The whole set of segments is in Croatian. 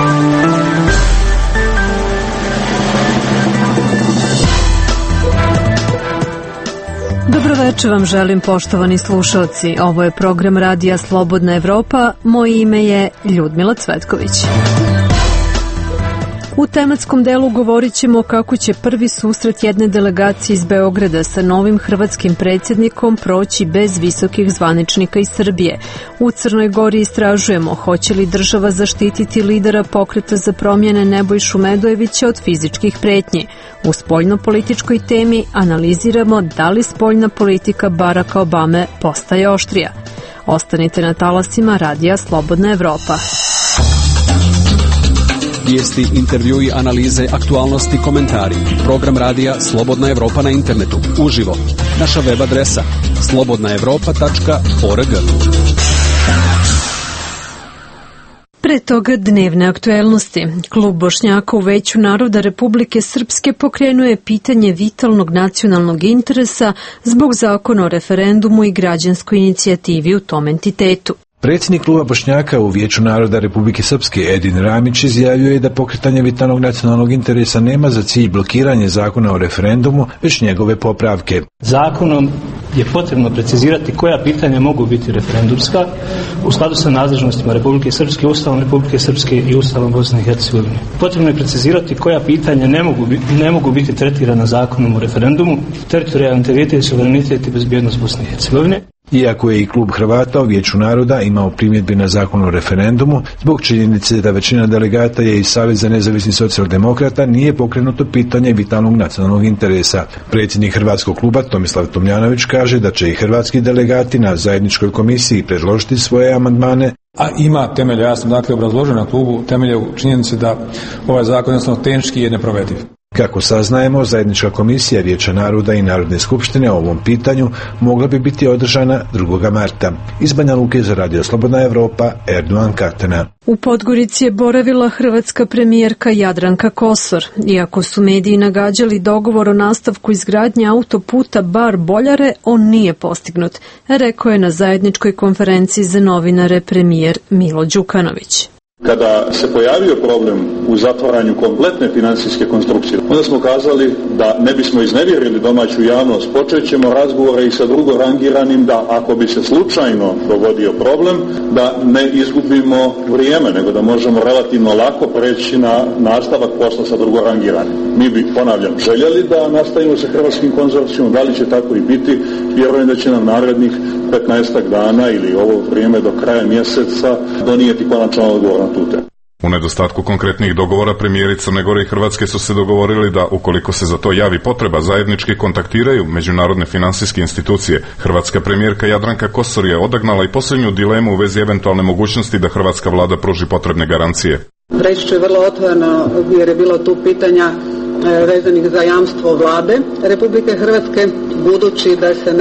Dobroveče vam želim, poštovani slušalci. Ovo je program Radija Slobodna Evropa. Moje ime je Ljudmila Cvetković. U tematskom delu govorit ćemo kako će prvi susret jedne delegacije iz Beograda sa novim hrvatskim predsjednikom proći bez visokih zvaničnika iz Srbije. U Crnoj Gori istražujemo hoće li država zaštititi lidera Pokreta za promjene Nebojšu Medojevića od fizičkih pretnji. U spoljnopolitičkoj temi analiziramo da li spoljna politika Baracka Obame postaje oštrija. Ostanite na talasima Radija Slobodna Evropa. Vijesti, intervjui, analize, aktualnosti, komentari. Program Radija Slobodna Evropa na internetu. Uživo. Naša web adresa slobodnaevropa.org. Pre toga dnevne aktuelnosti. Klub Bošnjaka u Veću naroda Republike Srpske pokrenuo je pitanje vitalnog nacionalnog interesa zbog zakona o referendumu i građanskoj inicijativi u tom entitetu. Predsjednik kluba Bošnjaka u Vijeću naroda Republike Srpske Edin Ramić izjavio je da pokretanje vitalnog nacionalnog interesa nema za cilj blokiranje zakona o referendumu, već njegove popravke. Zakonom je potrebno precizirati koja pitanja mogu biti referendumska u skladu sa nadležnostima Republike Srpske, Ustavom Republike Srpske i Ustavom Bosne i Hercegovine. Potrebno je precizirati koja pitanja ne mogu biti tretirana zakonom o referendumu, teritorijalni integritet, suverenitet i bezbjednost Bosne i Hercegovine. Iako je i klub Hrvata u Vijeću naroda imao primjedbi na zakon o referendumu, zbog činjenice da većina delegata je iz Saveza nezavisnih socijaldemokrata, nije pokrenuto pitanje vitalnog nacionalnog interesa. Predsjednik Hrvatskog kluba Tomislav Tomljanović kaže da će i hrvatski delegati na zajedničkoj komisiji predložiti svoje amandmane. A ima temelje, ja sam obrazložio na klubu temelje u činjenici da ovaj zakon jednostavno tehnički je neprovediv. Kako saznajemo, zajednička komisija Vijeća naroda i Narodne skupštine o ovom pitanju mogla bi biti održana 2. marta. Iz Banja Luke za Radio Slobodna Evropa, Erdogan Katana. U Podgorici je boravila hrvatska premijerka Jadranka Kosor. Iako su mediji nagađali dogovor o nastavku izgradnje autoputa Bar-Boljare, on nije postignut, rekao je na zajedničkoj konferenciji za novinare premijer Milo Đukanović. Kada se pojavio problem u zatvaranju kompletne financijske konstrukcije, onda smo kazali da ne bismo iznevjerili domaću javnost, počet ćemo razgovore i sa drugorangiranim da ako bi se slučajno dogodio problem, da ne izgubimo vrijeme, nego da možemo relativno lako preći na nastavak posla sa drugorangiranim. Mi bi, ponavljam, željeli da nastavimo sa hrvatskim konzorcijom, da li će tako i biti, vjerujem da će nam narednih 15 dana ili ovo vrijeme do kraja mjeseca donijeti konačan odgovor na tu temu. U nedostatku konkretnih dogovora premijeri Crne Gore i Hrvatske su se dogovorili da ukoliko se za to javi potreba zajednički kontaktiraju međunarodne financijske institucije. Hrvatska premijerka Jadranka Kosor je odagnala i posljednju dilemu u vezi eventualne mogućnosti da hrvatska vlada pruži potrebne garancije. Reći ću vrlo otvoreno jer je bilo tu pitanja vezanih za jamstvo vlade Republike Hrvatske, budući da se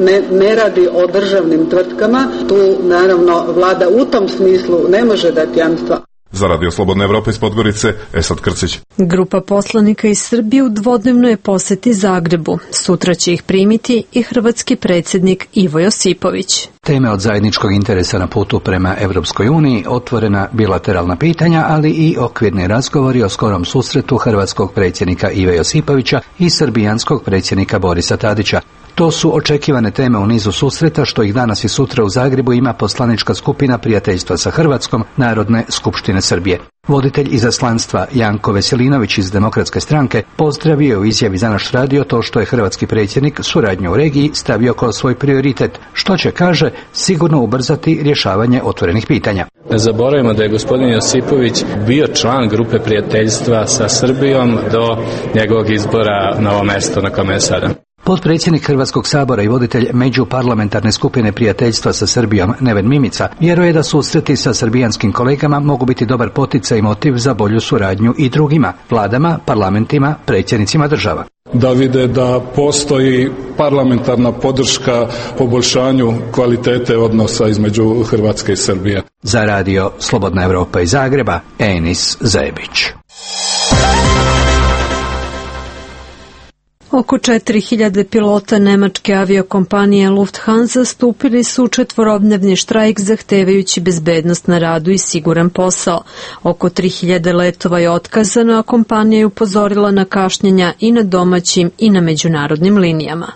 ne radi o državnim tvrtkama, tu naravno vlada u tom smislu ne može dati jamstva. Za Radio Slobodna Evropa iz Podgorice, Esad Krcić. Grupa poslanika iz Srbije u dvodnevnoj posjeti Zagrebu. Sutra će ih primiti i hrvatski predsjednik Ivo Josipović. Teme od zajedničkog interesa na putu prema Europskoj uniji, otvorena bilateralna pitanja, ali i okvirni razgovori o skorom susretu hrvatskog predsjednika Ive Josipovića i srbijanskog predsjednika Borisa Tadića. To su očekivane teme u nizu susreta što ih danas i sutra u Zagrebu ima poslanička skupina prijateljstva sa Hrvatskom, Narodne skupštine Srbije. Voditelj izaslanstva Janko Veselinović iz Demokratske stranke pozdravio u izjavi za naš radio to što je hrvatski predsjednik suradnju u regiji stavio kao svoj prioritet, što će, kaže, sigurno ubrzati rješavanje otvorenih pitanja. Ne zaboravimo da je gospodin Josipović bio član grupe prijateljstva sa Srbijom do njegovog izbora na ovo mjesto na kome je sada. Potpredsjednik Hrvatskog sabora i voditelj međuparlamentarne skupine prijateljstva sa Srbijom Neven Mimica vjeruje da susreti sa srbijanskim kolegama mogu biti dobar poticaj i motiv za bolju suradnju i drugima, vladama, parlamentima, predsjednicima država. Da vide da postoji parlamentarna podrška poboljšanju kvalitete odnosa između Hrvatske i Srbije. Za Radio Slobodna Evropa iz Zagreba, Enis Zebić. Oko 4000 pilota nemačke aviokompanije Lufthansa stupili su u četvorodnevni štrajk zahtevajući bezbednost na radu i siguran posao. Oko 3000 letova je otkazano, a kompanija je upozorila na kašnjenja i na domaćim i na međunarodnim linijama.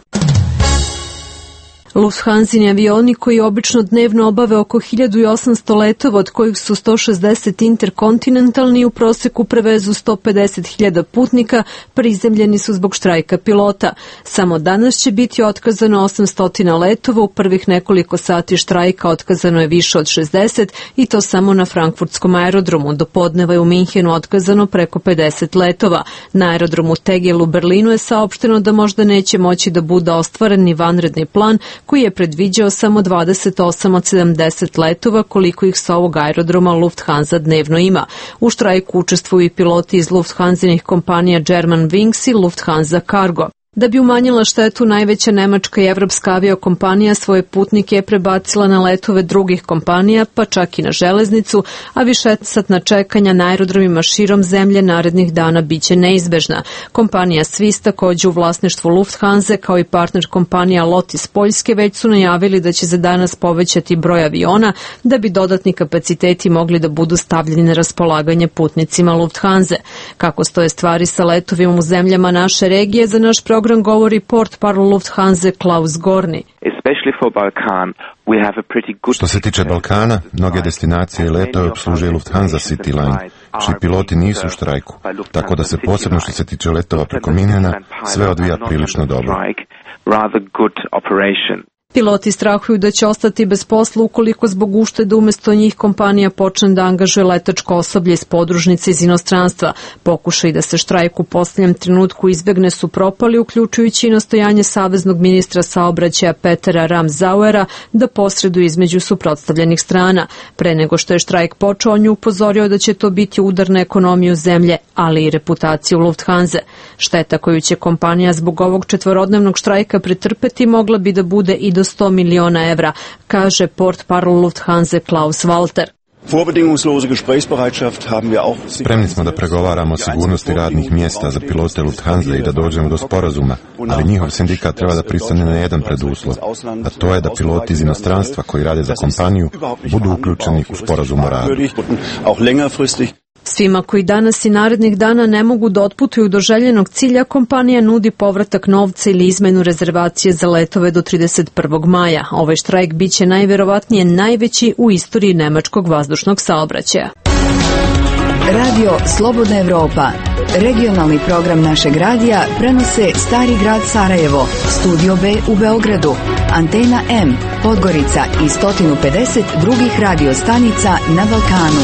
Lufthansini avioni koji obično dnevno obave oko 1800 letova, od kojih su 160 interkontinentalni, u proseku prevezu 150.000 putnika, prizemljeni su zbog štrajka pilota. Samo danas će biti otkazano 800 letova, u prvih nekoliko sati štrajka otkazano je više od 60 i to samo na frankfurtskom aerodromu. Do podneva je u Minhenu otkazano preko 50 letova. Na aerodromu Tegel u Berlinu je saopšteno da možda neće moći da bude ostvaren ni vanredni plan koji je predviđao samo 28 od 70 letova koliko ih sa ovog aerodroma Lufthansa dnevno ima. U štrajku učestvuju i piloti iz Lufthansinih kompanija Germanwings i Lufthansa Cargo. Da bi umanjila štetu, najveća nemačka i evropska aviokompanija svoje putnike je prebacila na letove drugih kompanija, pa čak i na železnicu, a višesatna čekanja na aerodromima širom zemlje narednih dana biće neizbežna. Kompanija Swiss, takođe u vlasništvu Lufthansa, kao i partner kompanija LOT iz Poljske, već su najavili da će za danas povećati broj aviona da bi dodatni kapaciteti mogli da budu stavljeni na raspolaganje putnicima Lufthansa. Kako stoje stvari sa letovima u zemljama naše regije, za naš program govori portparol Lufthansa Klaus Gorni. Što se tiče Balkana, mnoge destinacije i letove obslužuje Lufthansa Cityline, čiji piloti nisu u štrajku, tako da se posebno što se tiče letova preko Minhena sve odvija prilično dobro. Piloti strahuju da će ostati bez posla ukoliko zbog uštede umesto njih kompanija počne da angažuje letačko osoblje iz podružnice iz inostranstva. Pokušaj da se štrajk u posljednjem trenutku izbegne su propali, uključujući i nastojanje saveznog ministra saobraćaja Petera Ramsauera da posreduje između suprotstavljenih strana. Pre nego što je štrajk počeo, on je upozorio da će to biti udar na ekonomiju zemlje, ali i reputaciju Lufthansa. Šteta koju će kompanija zbog ovog četvorodnevnog štrajka pretrpeti mogla bi da bude i do 100 miliona evra, kaže portparol Lufthansa Klaus Walter. Spremni smo da pregovaramo o sigurnosti radnih mjesta za pilote Lufthansa i da dođemo do sporazuma, ali njihov sindikat treba da pristane na jedan preduslov, a to je da piloti iz inostranstva koji rade za kompaniju budu uključeni u sporazum o radu. Svima koji danas i narednih dana ne mogu da otputuju do željenog cilja, kompanija nudi povratak novca ili izmenu rezervacije za letove do 31. maja. Ovaj štrajk biće najverovatnije najveći u istoriji nemačkog vazdušnog saobraćaja. Radio Slobodna Evropa. Regionalni program našeg radija prenose Stari grad Sarajevo, Studio B u Beogradu, Antena M, Podgorica i 150 drugih radio stanica na Balkanu.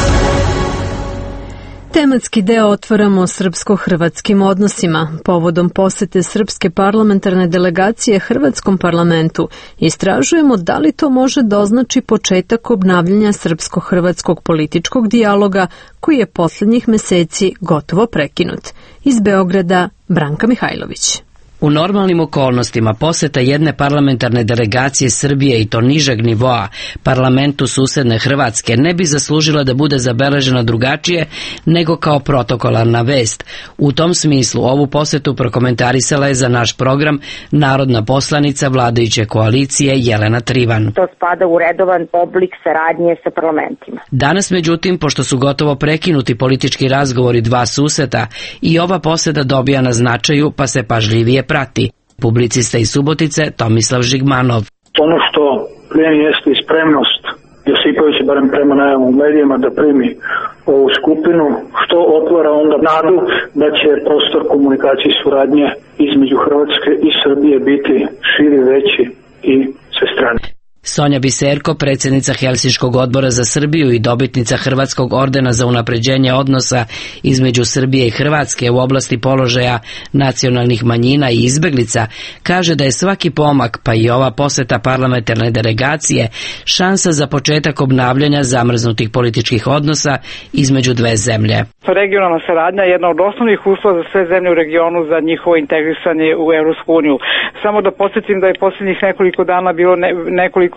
Tematski deo otvaramo srpsko-hrvatskim odnosima. Povodom posete srpske parlamentarne delegacije Hrvatskom parlamentu istražujemo da li to može da označi početak obnavljanja srpsko-hrvatskog političkog dijaloga koji je posljednjih meseci gotovo prekinut. Iz Beograda, Branka Mihajlović. U normalnim okolnostima poseta jedne parlamentarne delegacije Srbije i to nižeg nivoa parlamentu susedne Hrvatske ne bi zaslužila da bude zabeležena drugačije nego kao protokolarna vest. U tom smislu ovu posetu prokomentarisala je za naš program narodna poslanica vladajuće koalicije Jelena Trivan. To spada u redovan oblik saradnje sa parlamentima. Danas, međutim, pošto su gotovo prekinuti politički razgovori dva suseta, i ova poseta dobija na značaju pa se pažljivije prati. Publicista iz Subotice Tomislav Žigmanov. Ono što plijeni jeste i spremnost Josipovića, barem prema najavom u medijima, da primi ovu skupinu, što otvara onda nadu da će prostor komunikacije i suradnje između Hrvatske i Srbije biti širi, veći i svestrani. Sonja Biserko, predsjednica Helsinškog odbora za Srbiju i dobitnica Hrvatskog ordena za unapređenje odnosa između Srbije i Hrvatske u oblasti položaja nacionalnih manjina i izbeglica, kaže da je svaki pomak, pa i ova poseta parlamentarne delegacije, šansa za početak obnavljanja zamrznutih političkih odnosa između dve zemlje. Regionalna saradnja je jedna od osnovnih uslova za sve zemlje u regionu za njihovo integrisanje u Evropsku uniju. Samo da podsjetim da je posljednjih nekoliko dana bilo nekoliko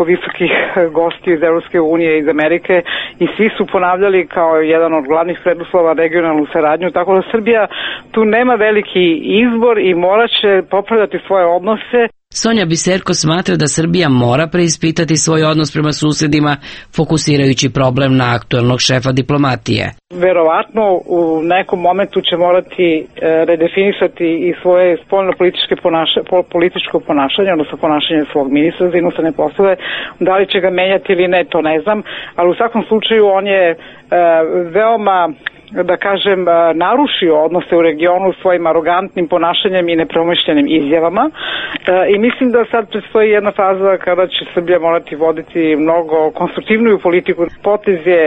nekoliko visokih gostiju iz Europske unije i iz Amerike i svi su ponavljali kao jedan od glavnih preduslova regionalnu saradnju, tako da Srbija tu nema veliki izbor i morat će popravljati svoje odnose. Sonja Biserko smatra da Srbija mora preispitati svoj odnos prema susedima, fokusirajući problem na aktuelnog šefa diplomatije. Verovatno u nekom momentu će morati redefinisati i svoje spoljno-političko ponašanje, odnosno ponašanje svog ministra za inostrane poslove. Da li će ga menjati ili ne, to ne znam, ali u svakom slučaju on je veoma, da kažem, narušio odnose u regionu svojim arogantnim ponašanjem i nepromišljenim izjavama i mislim da sad predstoji jedna faza kada će Srbija morati voditi mnogo konstruktivniju politiku. Potez je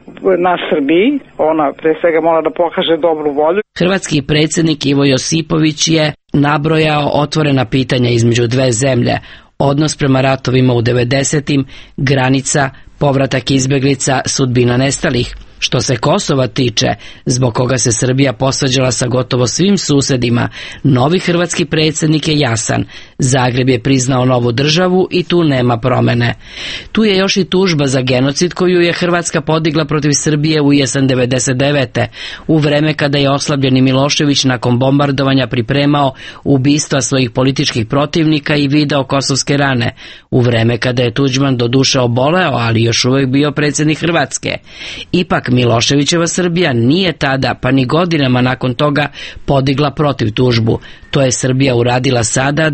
na Srbiji, ona pre svega mora da pokaže dobru volju. Hrvatski predsjednik Ivo Josipović je nabrojao otvorena pitanja između dve zemlje, odnos prema ratovima u 90-im, granica, povratak izbeglica, sudbina nestalih. Što se Kosova tiče, zbog koga se Srbija posvađala sa gotovo svim susedima, novi hrvatski predsjednik je jasan. Zagreb je priznao novu državu i tu nema promene. Tu je još i tužba za genocid koju je Hrvatska podigla protiv Srbije u jesen 99. u vreme kada je oslabljeni Milošević nakon bombardovanja pripremao ubistva svojih političkih protivnika i video kosovske rane, u vreme kada je Tuđman doduše oboleo, ali još uvijek bio predsjednik Hrvatske. Ipak Miloševićeva Srbija nije tada, pa ni godinama nakon toga, podigla protiv tužbu. To je Srbija uradila sada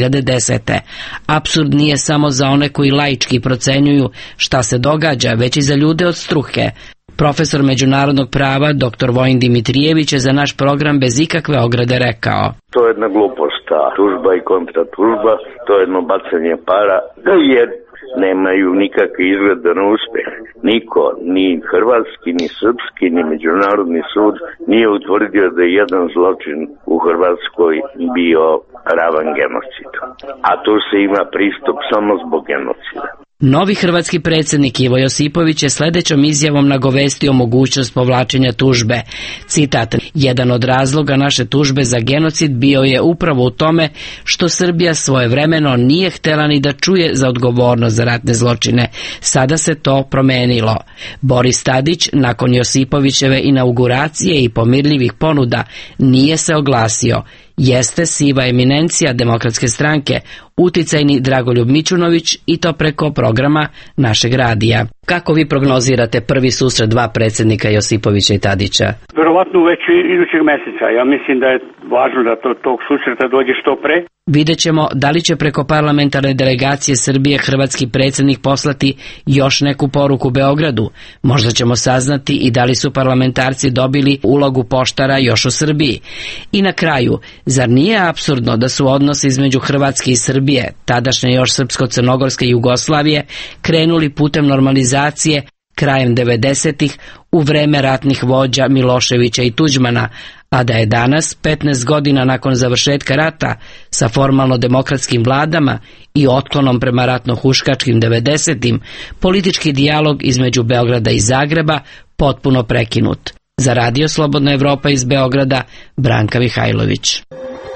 2010. Apsurd nije samo za one koji laički procenjuju šta se događa, već i za ljude od struke. Profesor međunarodnog prava dr. Vojin Dimitrijević je za naš program bez ikakve ograde rekao: To je jedna glupost, ta tužba i kontratužba, to je jedno bacanje para, jer nemaju nikakve izglede na uspeh. Niko, ni hrvatski, ni srpski, ni međunarodni sud nije utvrdio da je jedan zločin u Hrvatskoj bio ravan genocidu. A tu se ima pristup samo zbog genocida. Novi hrvatski predsjednik Ivo Josipović je sljedećom izjavom nagovestio mogućnost povlačenja tužbe. Citat: jedan od razloga naše tužbe za genocid bio je upravo u tome što Srbija svojevremeno nije htjela ni da čuje za odgovornost za ratne zločine. Sada se to promenilo. Boris Tadić, nakon Josipovićeve inauguracije i pomirljivih ponuda, nije se oglasio. Jeste siva eminencija Demokratske stranke, uticajni Dragoljub Mićunović, i to preko programa našeg radija. Kako vi prognozirate prvi susret dva predsjednika Josipovića i Tadića? Verovatno već idućeg mjeseca. Ja mislim da je važno da tog susreta dođe što pre. Vidjet ćemo da li će preko parlamentarne delegacije Srbije hrvatski predsjednik poslati još neku poruku Beogradu. Možda ćemo saznati i da li su parlamentarci dobili ulogu poštara još u Srbiji. I na kraju, zar nije apsurdno da su odnosi između Hrvatske i Srbije, tadašnje još srpsko-crnogorske Jugoslavije, krenuli putem normalizacije krajem 90-ih u vreme ratnih vođa Miloševića i Tuđmana, a da je danas, 15 godina nakon završetka rata, sa formalno demokratskim vladama i otklonom prema ratno-huškačkim 90-im, politički dijalog između Beograda i Zagreba potpuno prekinut. Za Radio Slobodna Evropa iz Beograda, Branka Mihajlović.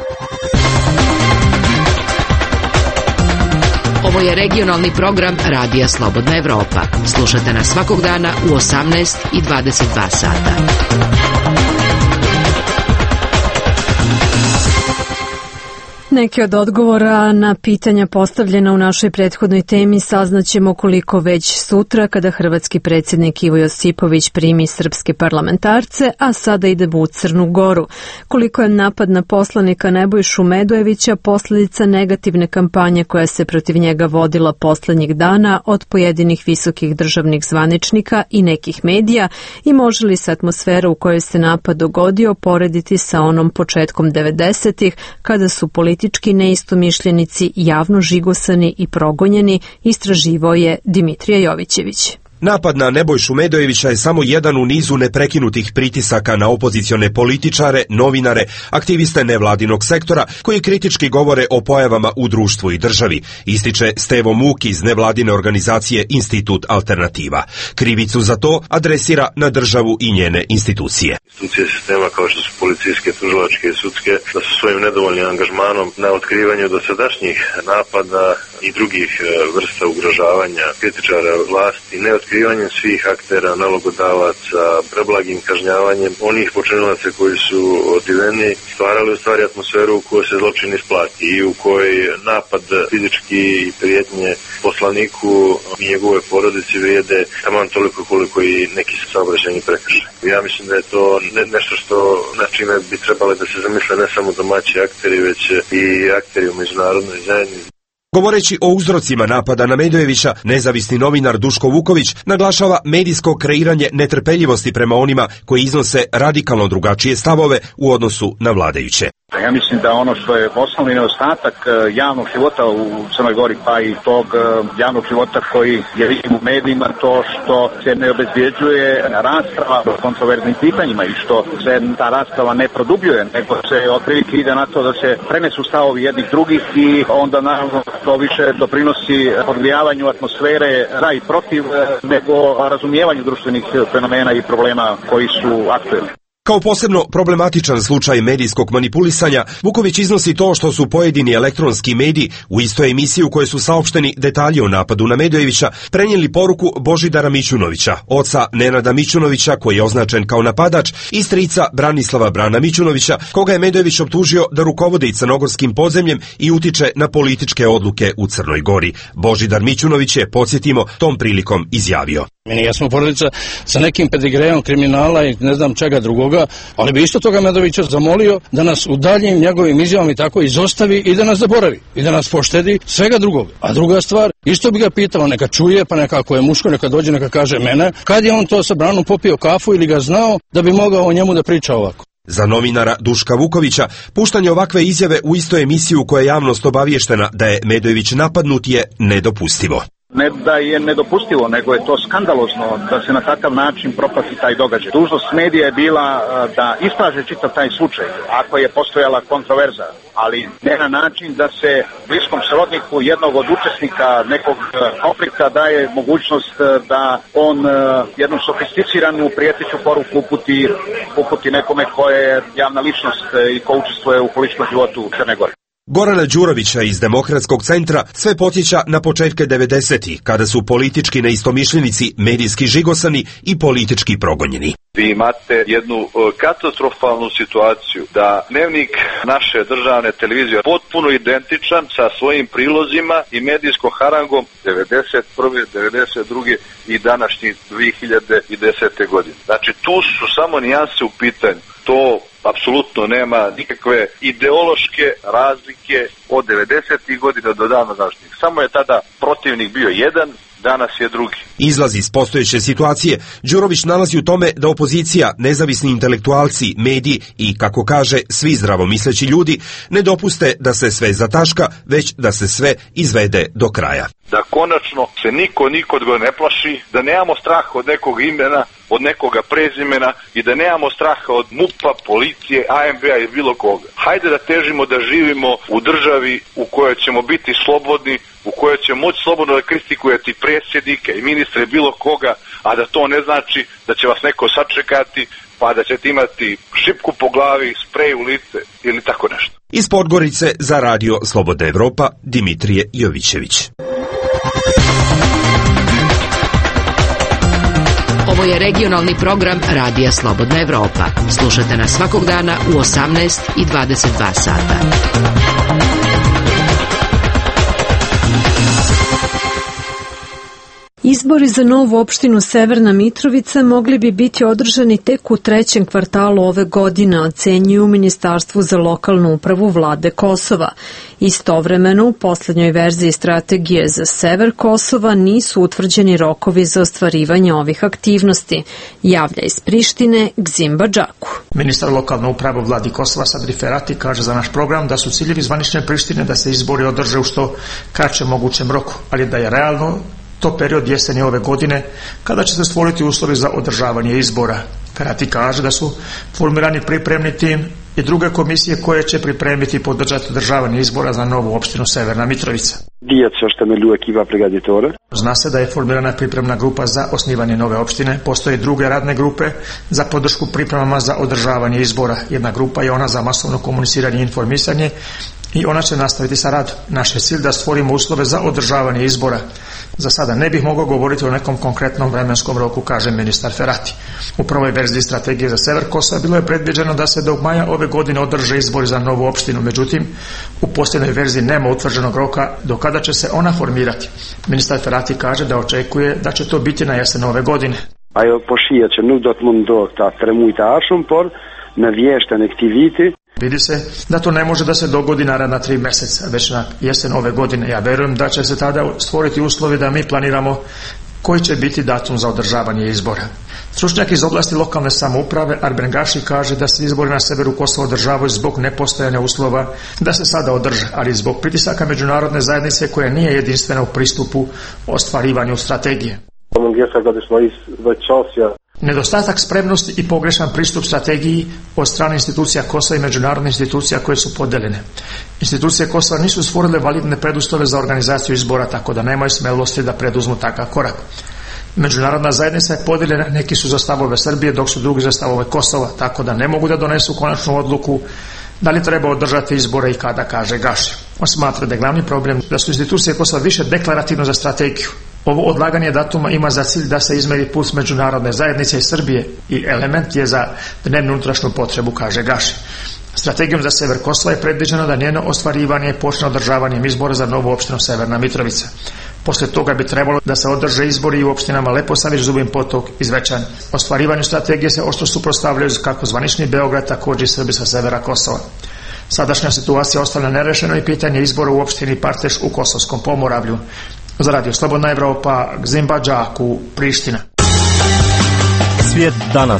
Ovo je regionalni program Radija Slobodna Evropa. Slušate nas svakog dana u 18 i 22 sata. Neki od odgovora na pitanja postavljena u našoj prethodnoj temi saznaćemo koliko već sutra, kada hrvatski predsjednik Ivo Josipović primi srpske parlamentarce, a sada idemo u Crnu Goru. Koliko je napad na poslanika Nebojšu Medojevića posljedica negativne kampanje koja se protiv njega vodila poslednjih dana od pojedinih visokih državnih zvaničnika i nekih medija, i može li se atmosfera u kojoj se napad dogodio porediti sa onom početkom 90-ih, kada su politički neistomišljenici javno žigosani i progonjeni, istraživao je Dimitrije Jovićević. Napad na Nebojšu Medojevića je samo jedan u nizu neprekinutih pritisaka na opozicione političare, novinare, aktiviste nevladinog sektora koji kritički govore o pojavama u društvu i državi, ističe Stevo Muk iz nevladine organizacije Institut Alternativa. Krivicu za to adresira na državu i njene institucije. Institucije sistema kao što su policijske, tužilačke i sudske da su svojim nedovoljnim angažmanom na otkrivanju dosadašnjih napada i drugih vrsta ugrožavanja kritičara vlasti, neotkrivanjem svih aktera, nalogodavaca, preblagim kažnjavanjem onih počinilaca koji su otkriveni, stvarali u stvari atmosferu u kojoj se zločin isplati i u kojoj napad fizički i prijetnje poslaniku i njegove porodici vrijede taman toliko koliko i neki saobraćajni prekršaj. Ja mislim da je to nešto na čime bi trebali da se zamisle ne samo domaći akteri, već i akteri u međunarodnoj zajednici. Govoreći o uzrocima napada na Medojevića, nezavisni novinar Duško Vuković naglašava medijsko kreiranje netrpeljivosti prema onima koji iznose radikalno drugačije stavove u odnosu na vladajuće. Ja mislim da ono što je osnovni nedostatak javnog života u Crnoj Gori, pa i tog javnog života koji je vidim u medijima, to što se ne obezbjeđuje rasprava o kontroverznim pitanjima i što se ta rasprava ne produbljuje, nego se otprilike ide na to da se prenesu stavovi jednih drugih i onda naravno to više doprinosi podgrijavanju atmosfere za i protiv nego razumijevanju društvenih fenomena i problema koji su aktuelni. Kao posebno problematičan slučaj medijskog manipulisanja, Vuković iznosi to što su pojedini elektronski mediji u istoj emisiji u kojoj su saopšteni detalji o napadu na Medojevića prenijeli poruku Božidara Mićunovića, oca Nenada Mićunovića koji je označen kao napadač i strica Branislava Brana Mićunovića, koga je Medojević optužio da rukovodi crnogorskim podzemljem i utiče na političke odluke u Crnoj Gori. Božidar Mićunović je, podsjetimo, tom prilikom izjavio: Meni jesmo porodica sa nekim pedigreom kriminala i ne znam čega drugoga, ali bi isto toga Medojevića zamolio da nas u daljim njegovim izjavama i tako izostavi i da nas zaboravi i da nas poštedi svega drugog. A druga stvar, isto bi ga pitao, neka čuje, pa nekako je muško, neka dođe, neka kaže mene, kad je on to sa Branom popio kafu ili ga znao da bi mogao o njemu da priča ovako. Za novinara Duška Vukovića, puštanje ovakve izjave u istoj emisiji u kojoj je javnost obavještena da je Medojević napadnut je nedopustivo. Ne da je nedopustivo, nego je to skandalozno da se na takav način propati taj događaj. Dužnost medija je bila da istraže čitav taj slučaj, ako je postojala kontroverza, ali ne na način da se bliskom srodniku jednog od učesnika nekog konflikta daje mogućnost da on jednu sofisticiranu prijeteću poruku uputi nekome ko je javna ličnost i ko učestvuje u političkom životu u Crne Gore. Gorana Đurovića iz Demokratskog centra sve podsjeća na početke 90-ih, kada su politički neistomišljenici medijski žigosani i politički progonjeni. Vi imate jednu katastrofalnu situaciju da dnevnik naše državne televizije potpuno identičan sa svojim prilozima i medijskom harangom 91., 92. i današnji 2010. godine. Znači tu su samo nijanse u pitanju. To apsolutno nema nikakve ideološke razlike od 90. godina do dana današnjeg. Samo je tada protivnik bio jedan, danas je drugi. Izlaz iz postojeće situacije Đurović nalazi u tome da opozicija, nezavisni intelektualci, mediji i, kako kaže, svi zdravomisleći ljudi ne dopuste da se sve zataška, već da se sve izvede do kraja. Da konačno se niko nikod ne plaši, da nemamo straha od nekog imena, od nekoga prezimena i da nemamo straha od MUP-a, policije, AMV-a i bilo koga. Hajde da težimo da živimo u državi u kojoj ćemo biti slobodni, u kojoj ćemo moći slobodno da kritikujete predsjednike i ministre bilo koga, a da to ne znači da će vas neko sačekati pa da ćete imati šipku po glavi, sprej u lice ili tako nešto. Iz Podgorice za Radio Slobodna Evropa, Dimitrije Jovićević. Ovo je regionalni program Radija Slobodna Evropa. Slušajte nas svakog dana u 18 i 22 sata. Izbori za novu opštinu Severna Mitrovica mogli bi biti održani tek u trećem kvartalu ove godine, ocenjuju u Ministarstvu za lokalnu upravu vlade Kosova. Istovremeno, u poslednjoj verziji strategije za sever Kosova nisu utvrđeni rokovi za ostvarivanje ovih aktivnosti, javlja iz Prištine Gzim Badžaku. Ministar lokalne uprave vladi Kosova Sadri Ferati kaže za naš program da su ciljevi zvanične Prištine da se izbori održe u što kraćem mogućem roku, ali da je realno to period jeseni ove godine, kada će se stvoriti uslovi za održavanje izbora. Ferati kaže da su formirani pripremni tim i druge komisije koje će pripremiti i podržati održavanje izbora za novu opštinu Severna Mitrovica. Zna se da je formirana pripremna grupa za osnivanje nove opštine, postoje druge radne grupe za podršku pripremama za održavanje izbora. Jedna grupa je ona za masovno komuniciranje i informisanje i ona će nastaviti sa radom. Naš je cilj da stvorimo uslove za održavanje izbora. Za sada ne bih mogao govoriti o nekom konkretnom vremenskom roku, kaže ministar Ferati. U prvoj verziji strategije za sever Kosova bilo je predviđeno da se do maja ove godine održe izbori za novu opštinu, međutim u posljednjoj verziji nema utvrđenog roka do kada će se ona formirati. Ministar Ferati kaže da očekuje da će to biti na jesen ove godine. Vidi se da to ne može da se dogodi naredna 3 mjeseca, već na jesen ove godine. Ja verujem da će se tada stvoriti uslovi da mi planiramo koji će biti datum za održavanje izbora. Stručnjak iz oblasti lokalne samouprave Arben Gaši kaže da se izbori na severu Kosova održavaju zbog nepostojanja uslova da se sada održe, ali zbog pritisaka međunarodne zajednice koja nije jedinstvena u pristupu ostvarivanju strategije. Nedostatak spremnosti i pogrešan pristup strategiji od strane institucija Kosova i međunarodnih institucija koje su podeljene. Institucije Kosova nisu stvorile validne preduslove za organizaciju izbora, tako da nemaju smelosti da preduzmu takav korak. Međunarodna zajednica je podijeljena, neki su za stavove Srbije, dok su drugi za stavove Kosova, tako da ne mogu da donesu konačnu odluku da li treba održati izbore i kada, kaže Gaši. On smatra da je glavni problem da su institucije Kosova više deklarativno za strategiju. Ovo odlaganje datuma ima za cilj da se izmeri puls međunarodne zajednice i Srbije i element je za dnevnu unutrašnju potrebu, kaže Gaši. Strategijom za sever Kosova je predviđeno da njeno ostvarivanje počne održavanjem izbora za novu opštinu Severna Mitrovica. Poslije toga bi trebalo da se održe izbori u opštinama Leposavić, Zubin Potok i Zvečan. Ostvarivanju strategije se oštro suprotstavljaju kako zvanični Beograd, također i Srbi sa severa Kosova. Sadašnja situacija ostala nerešeno i pitanje izbora u opštini Parteš u Kosovskom Pomoravlju. Za Radio Slobodna Evropa, Gzimba Džaku, Priština. Svijet danas.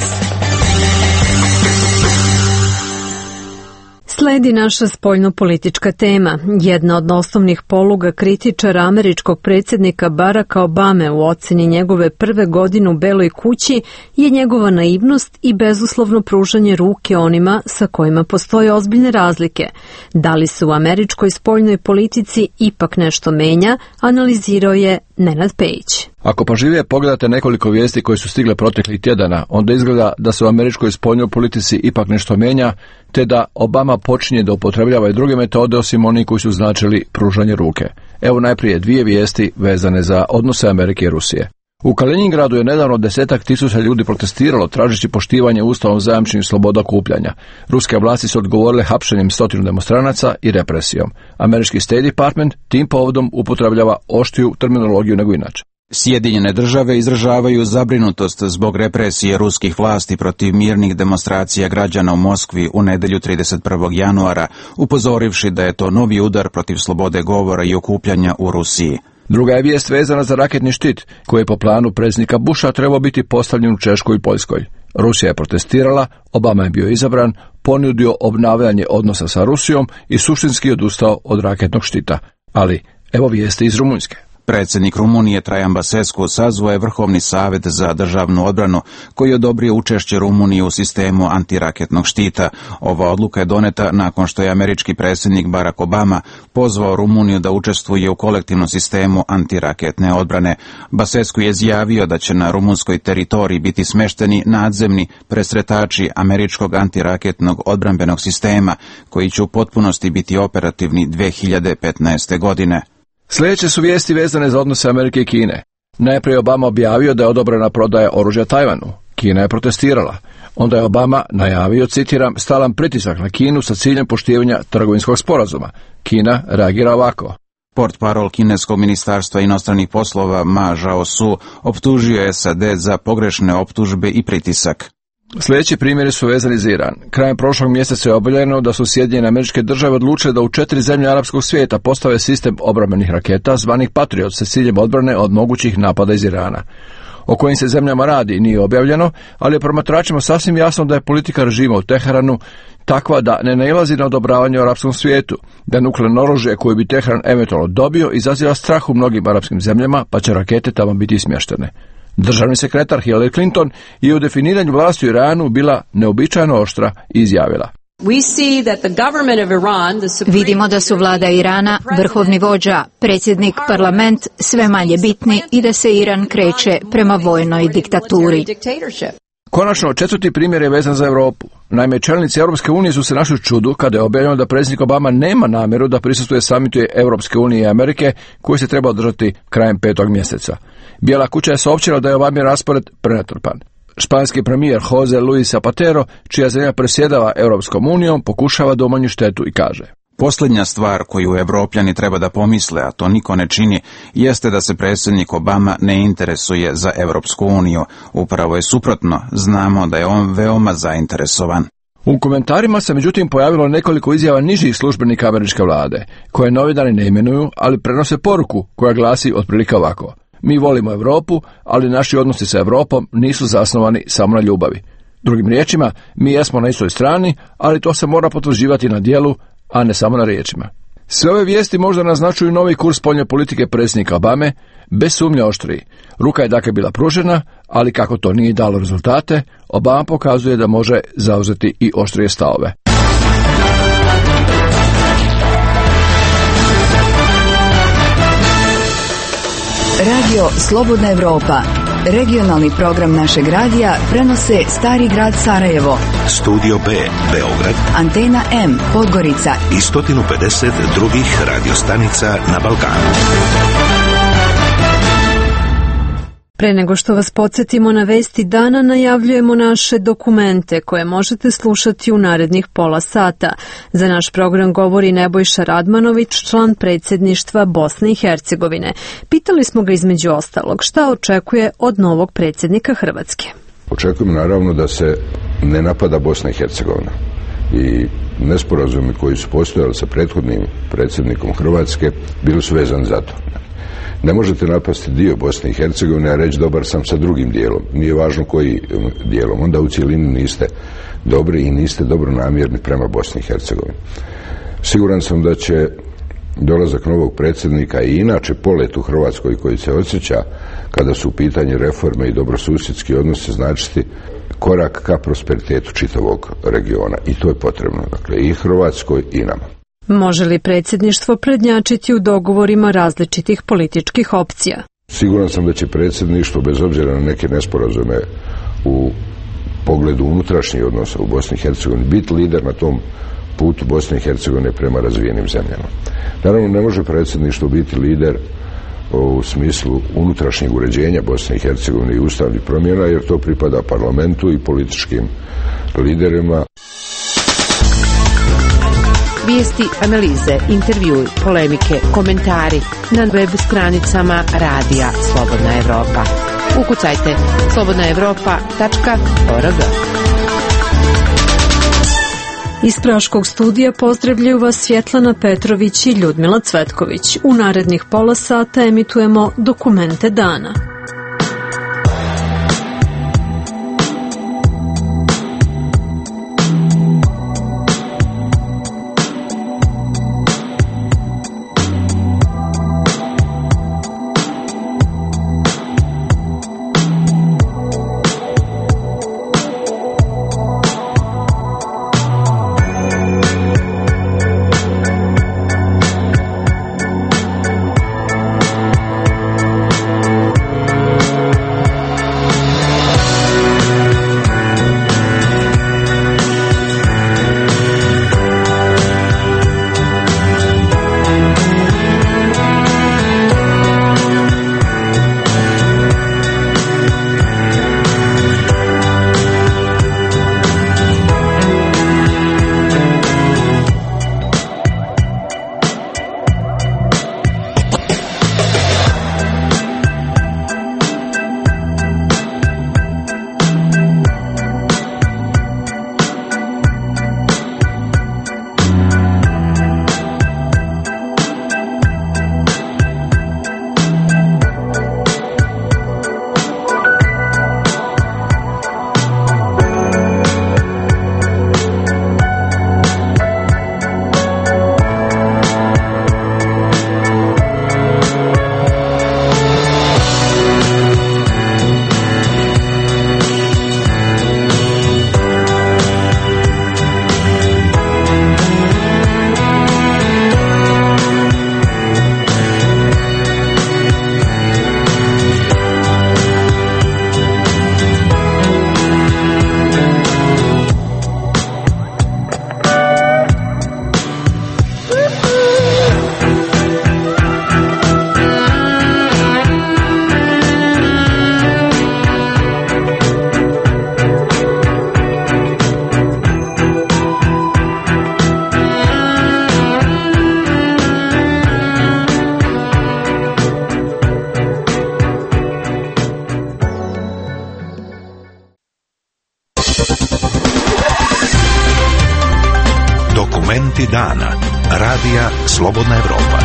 Sledi naša spoljnopolitička tema. Jedna od osnovnih poluga kritičara američkog predsjednika Baracka Obame u oceni njegove prve godine u Beloj kući je njegova naivnost i bezuslovno pružanje ruke onima sa kojima postoje ozbiljne razlike. Da li se u američkoj spoljnoj politici ipak nešto menja, analizirao je Nenad Pejić. Ako pažljivije pogledate nekoliko vijesti koje su stigle proteklih tjedana, onda izgleda da se u američkoj spoljnoj politici ipak nešto menja, te da Obama počinje da upotrebljava i druge metode osim onih koji su značili pružanje ruke. Evo najprije 2 vijesti vezane za odnose Amerike i Rusije. U Kaliningradu je nedavno 10.000 ljudi protestiralo tražeći poštivanje ustavom zajamčenih sloboda okupljanja. Ruske vlasti su odgovorile hapšenjem 100 demonstranaca i represijom. Američki State Department tim povodom upotrebljava oštriju terminologiju nego inače. Sjedinjene države izražavaju zabrinutost zbog represije ruskih vlasti protiv mirnih demonstracija građana u Moskvi u nedjelju 31. januara, upozorivši da je to novi udar protiv slobode govora i okupljanja u Rusiji. Druga je vijest vezana za raketni štit, koji je po planu predsjednika Busha trebao biti postavljen u Češkoj i Poljskoj. Rusija je protestirala, Obama je bio izabran, ponudio obnavljanje odnosa sa Rusijom i suštinski odustao od raketnog štita. Ali evo vijesti iz Rumunjske. Predsjednik Rumunije Traian Basescu sazvao je Vrhovni savjet za državnu odbranu koji je odobrio učešće Rumunije u sistemu antiraketnog štita. Ova odluka je doneta nakon što je američki predsjednik Barack Obama pozvao Rumuniju da učestvuje u kolektivnom sistemu antiraketne odbrane. Basescu je izjavio da će na rumunskoj teritoriji biti smešteni nadzemni presretači američkog antiraketnog odbrambenog sistema koji će u potpunosti biti operativni 2015. godine. Sljedeće su vijesti vezane za odnose Amerike i Kine. Najprije Obama objavio da je odobrena prodaja oružja Tajvanu. Kina je protestirala. Onda je Obama najavio, citiram, stalan pritisak na Kinu sa ciljem poštivanja trgovinskog sporazuma. Kina reagira ovako. Portparol kineskog ministarstva inostranih poslova Ma Zhaosu optužio je SAD za pogrešne optužbe i pritisak. Sljedeći primjeri su vezani za Iran. Krajem prošlog mjeseca je objavljeno da su Sjedinjene Američke Države odlučile da u 4 zemlje arapskog svijeta postave sistem obrambenih raketa zvanih Patriot sa ciljem odbrane od mogućih napada iz Irana. O kojim se zemljama radi nije objavljeno, ali je promatračima sasvim jasno da je politika režima u Teheranu takva da ne nailazi na odobravanje u arapskom svijetu, da nuklearno oružje koje bi Tehran eventualno dobio izaziva strah u mnogim arapskim zemljama, pa će rakete tamo biti smještene. Državni sekretar Hillary Clinton je u definiranju vlasti u Iranu bila neobičajno oštra i izjavila: Vidimo da su vlada Irana, vrhovni vođa, predsjednik, parlament sve manje bitni i da se Iran kreće prema vojnoj diktaturi. Konačno, četvrti primjer je vezan za Europu. Naime, čelnici Europske unije su se našli u čudu kada je objavljeno da predsjednik Obama nema namjeru da prisustvuje samitu Europske unije i Amerike koji se treba održati krajem 5. mjeseca. Bijela kuća je saopćila da je Obamov raspored prenatrpan. Španski premijer Jose Luis Zapatero, čija zemlja predsjedava Europskom unijom, pokušava da umanji štetu i kaže: Posljednja stvar koju Evropljani treba da pomisle, a to niko ne čini, jeste da se predsjednik Obama ne interesuje za Evropsku uniju. Upravo je suprotno, znamo da je on veoma zainteresovan. U komentarima se međutim pojavilo nekoliko izjava nižih službenika američke vlade, koje novinari ne imenuju, ali prenose poruku koja glasi otprilike ovako: Mi volimo Europu, ali naši odnosi sa Europom nisu zasnovani samo na ljubavi. Drugim riječima, mi jesmo na istoj strani, ali to se mora potvrđivati na djelu, a ne samo na riječima. Sve ove vijesti možda naznačuju novi kurs spoljne politike predsjednika Obame, bez sumnje oštriji. Ruka je dakle bila pružena, ali kako to nije dalo rezultate, Obama pokazuje da može zauzeti i oštrije stavove. Radio Slobodna Evropa. Regionalni program našeg radija prenose Stari grad Sarajevo, Studio B Beograd, Antena M Podgorica i 150 drugih radiostanica na Balkanu. Pre nego što vas podsjetimo na vesti dana, najavljujemo naše dokumente koje možete slušati u narednih pola sata. Za naš program govori Nebojša Radmanović, član predsjedništva Bosne i Hercegovine. Pitali smo ga između ostalog šta očekuje od novog predsjednika Hrvatske. Očekujemo naravno da se ne napada Bosna i Hercegovina. I nesporazumi koji su postojali sa prethodnim predsjednikom Hrvatske bili su vezani za to. Ne možete napasti dio Bosne i Hercegovine, a reći dobar sam sa drugim dijelom. Nije važno koji dijelom. Onda u cijelini niste dobri i niste dobronamjerni prema Bosni i Hercegovini. Siguran sam da će dolazak novog predsjednika i inače polet u Hrvatskoj koji se osjeća kada su u pitanju reforme i dobrosusjedski odnosi značiti korak ka prosperitetu čitavog regiona. I to je potrebno. Dakle, i Hrvatskoj i nama. Može li predsjedništvo prednjačiti u dogovorima različitih političkih opcija? Siguran sam da će predsjedništvo, bez obzira na neke nesporazume u pogledu unutrašnjih odnosa u Bosni i Hercegovini, biti lider na tom putu Bosne i Hercegovine prema razvijenim zemljama. Naravno, ne može predsjedništvo biti lider u smislu unutrašnjeg uređenja Bosne i Hercegovine i ustavnih promjena, jer to pripada parlamentu i političkim liderima. Vijesti, analize, intervjui, polemike, komentari na web stranicama Radija Slobodna Evropa. Ukucajte slobodnaevropa.org. Iz Praškog studija pozdravljaju vas Svjetlana Petrović i Ljudmila Cvetković. U narednih pola sata emitujemo dokumente dana. Dokumenti dana. Radija Slobodna Evropa.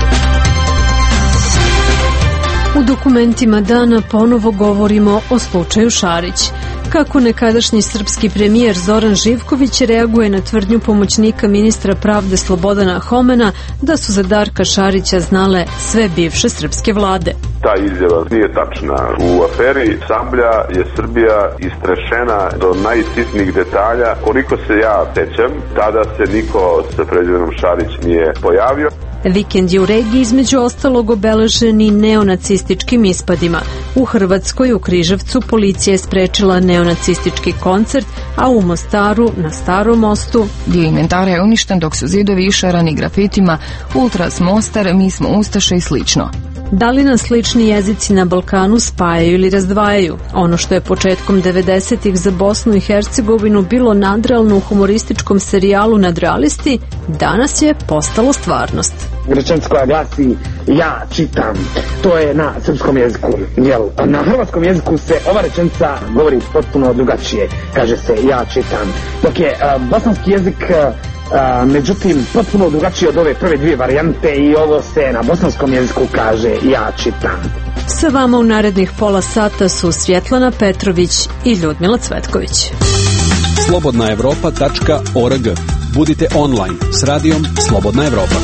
U dokumentima dana ponovo govorimo o slučaju Šarić. Kako nekadašnji srpski premijer Zoran Živković reaguje na tvrdnju pomoćnika ministra pravde Slobodana Homena da su za Darka Šarića znale sve bivše srpske vlade. Ta izjava nije tačna. U aferi Sablja je Srbija istrešena do najsitnijih detalja. Koliko se ja sećam, tada se niko sa prezimenom Šarić nije pojavio. Vikend je u regiji između ostalog obeležen i neonacističkim ispadima. U Hrvatskoj u Križevcu policija je sprečila neonacistički koncert, a u Mostaru na Starom mostu dio inventara je uništen dok su zidovi išarani grafitima Ultras Mostar, mi smo Ustaše i slično. Da li nas slični jezici na Balkanu spajaju ili razdvajaju? Ono što je početkom 90-ih za Bosnu i Hercegovinu bilo nadrealno u humorističkom serijalu Nadrealisti, danas je postalo stvarnost. Rečenica koja glasi ja čitam, to je na srpskom jeziku. Na hrvatskom jeziku se ova rečenica govori potpuno drugačije. Kaže se ja čitam. Dok je bosanski jezik međutim potpuno drugačije od ove prve dvije varijante i ovo se na bosanskom jeziku kaže ja čitam. Sa vama u narednih pola sata su Svjetlana Petrović i Ljudmila Cvetković. slobodnaevropa.org. Budite online s radijom Slobodna Evropa.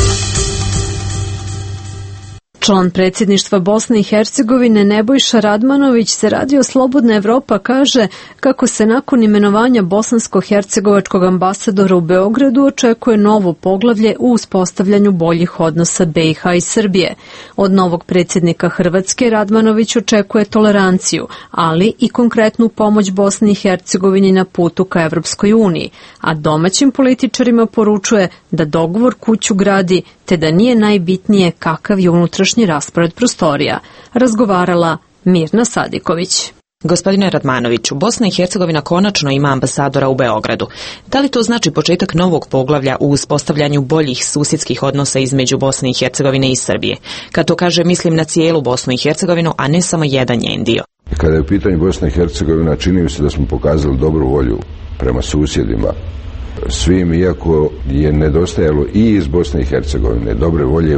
Član predsjedništva Bosne i Hercegovine Nebojša Radmanović za Radio Slobodna Evropa kaže kako se nakon imenovanja bosansko-hercegovačkog ambasadora u Beogradu očekuje novo poglavlje u uspostavljanju boljih odnosa BiH i Srbije. Od novog predsjednika Hrvatske Radmanović očekuje toleranciju, ali i konkretnu pomoć Bosni i Hercegovini na putu ka Evropskoj uniji, a domaćim političarima poručuje da dogovor kuću gradi, te da nije najbitnije kakav je unutrašnji raspored prostorija. Razgovarala Mirna Sadiković. Gospodine Radmanoviću, Bosna i Hercegovina konačno ima ambasadora u Beogradu. Da li to znači početak novog poglavlja u uspostavljanju boljih susjedskih odnosa između Bosne i Hercegovine i Srbije? Kad to kaže, mislim na cijelu Bosnu i Hercegovinu, a ne samo jedan njen dio. Kada je u pitanju Bosna i Hercegovina, čini mi se da smo pokazali dobru volju prema susjedima svim, iako je nedostajalo i iz Bosne i Hercegovine dobre volje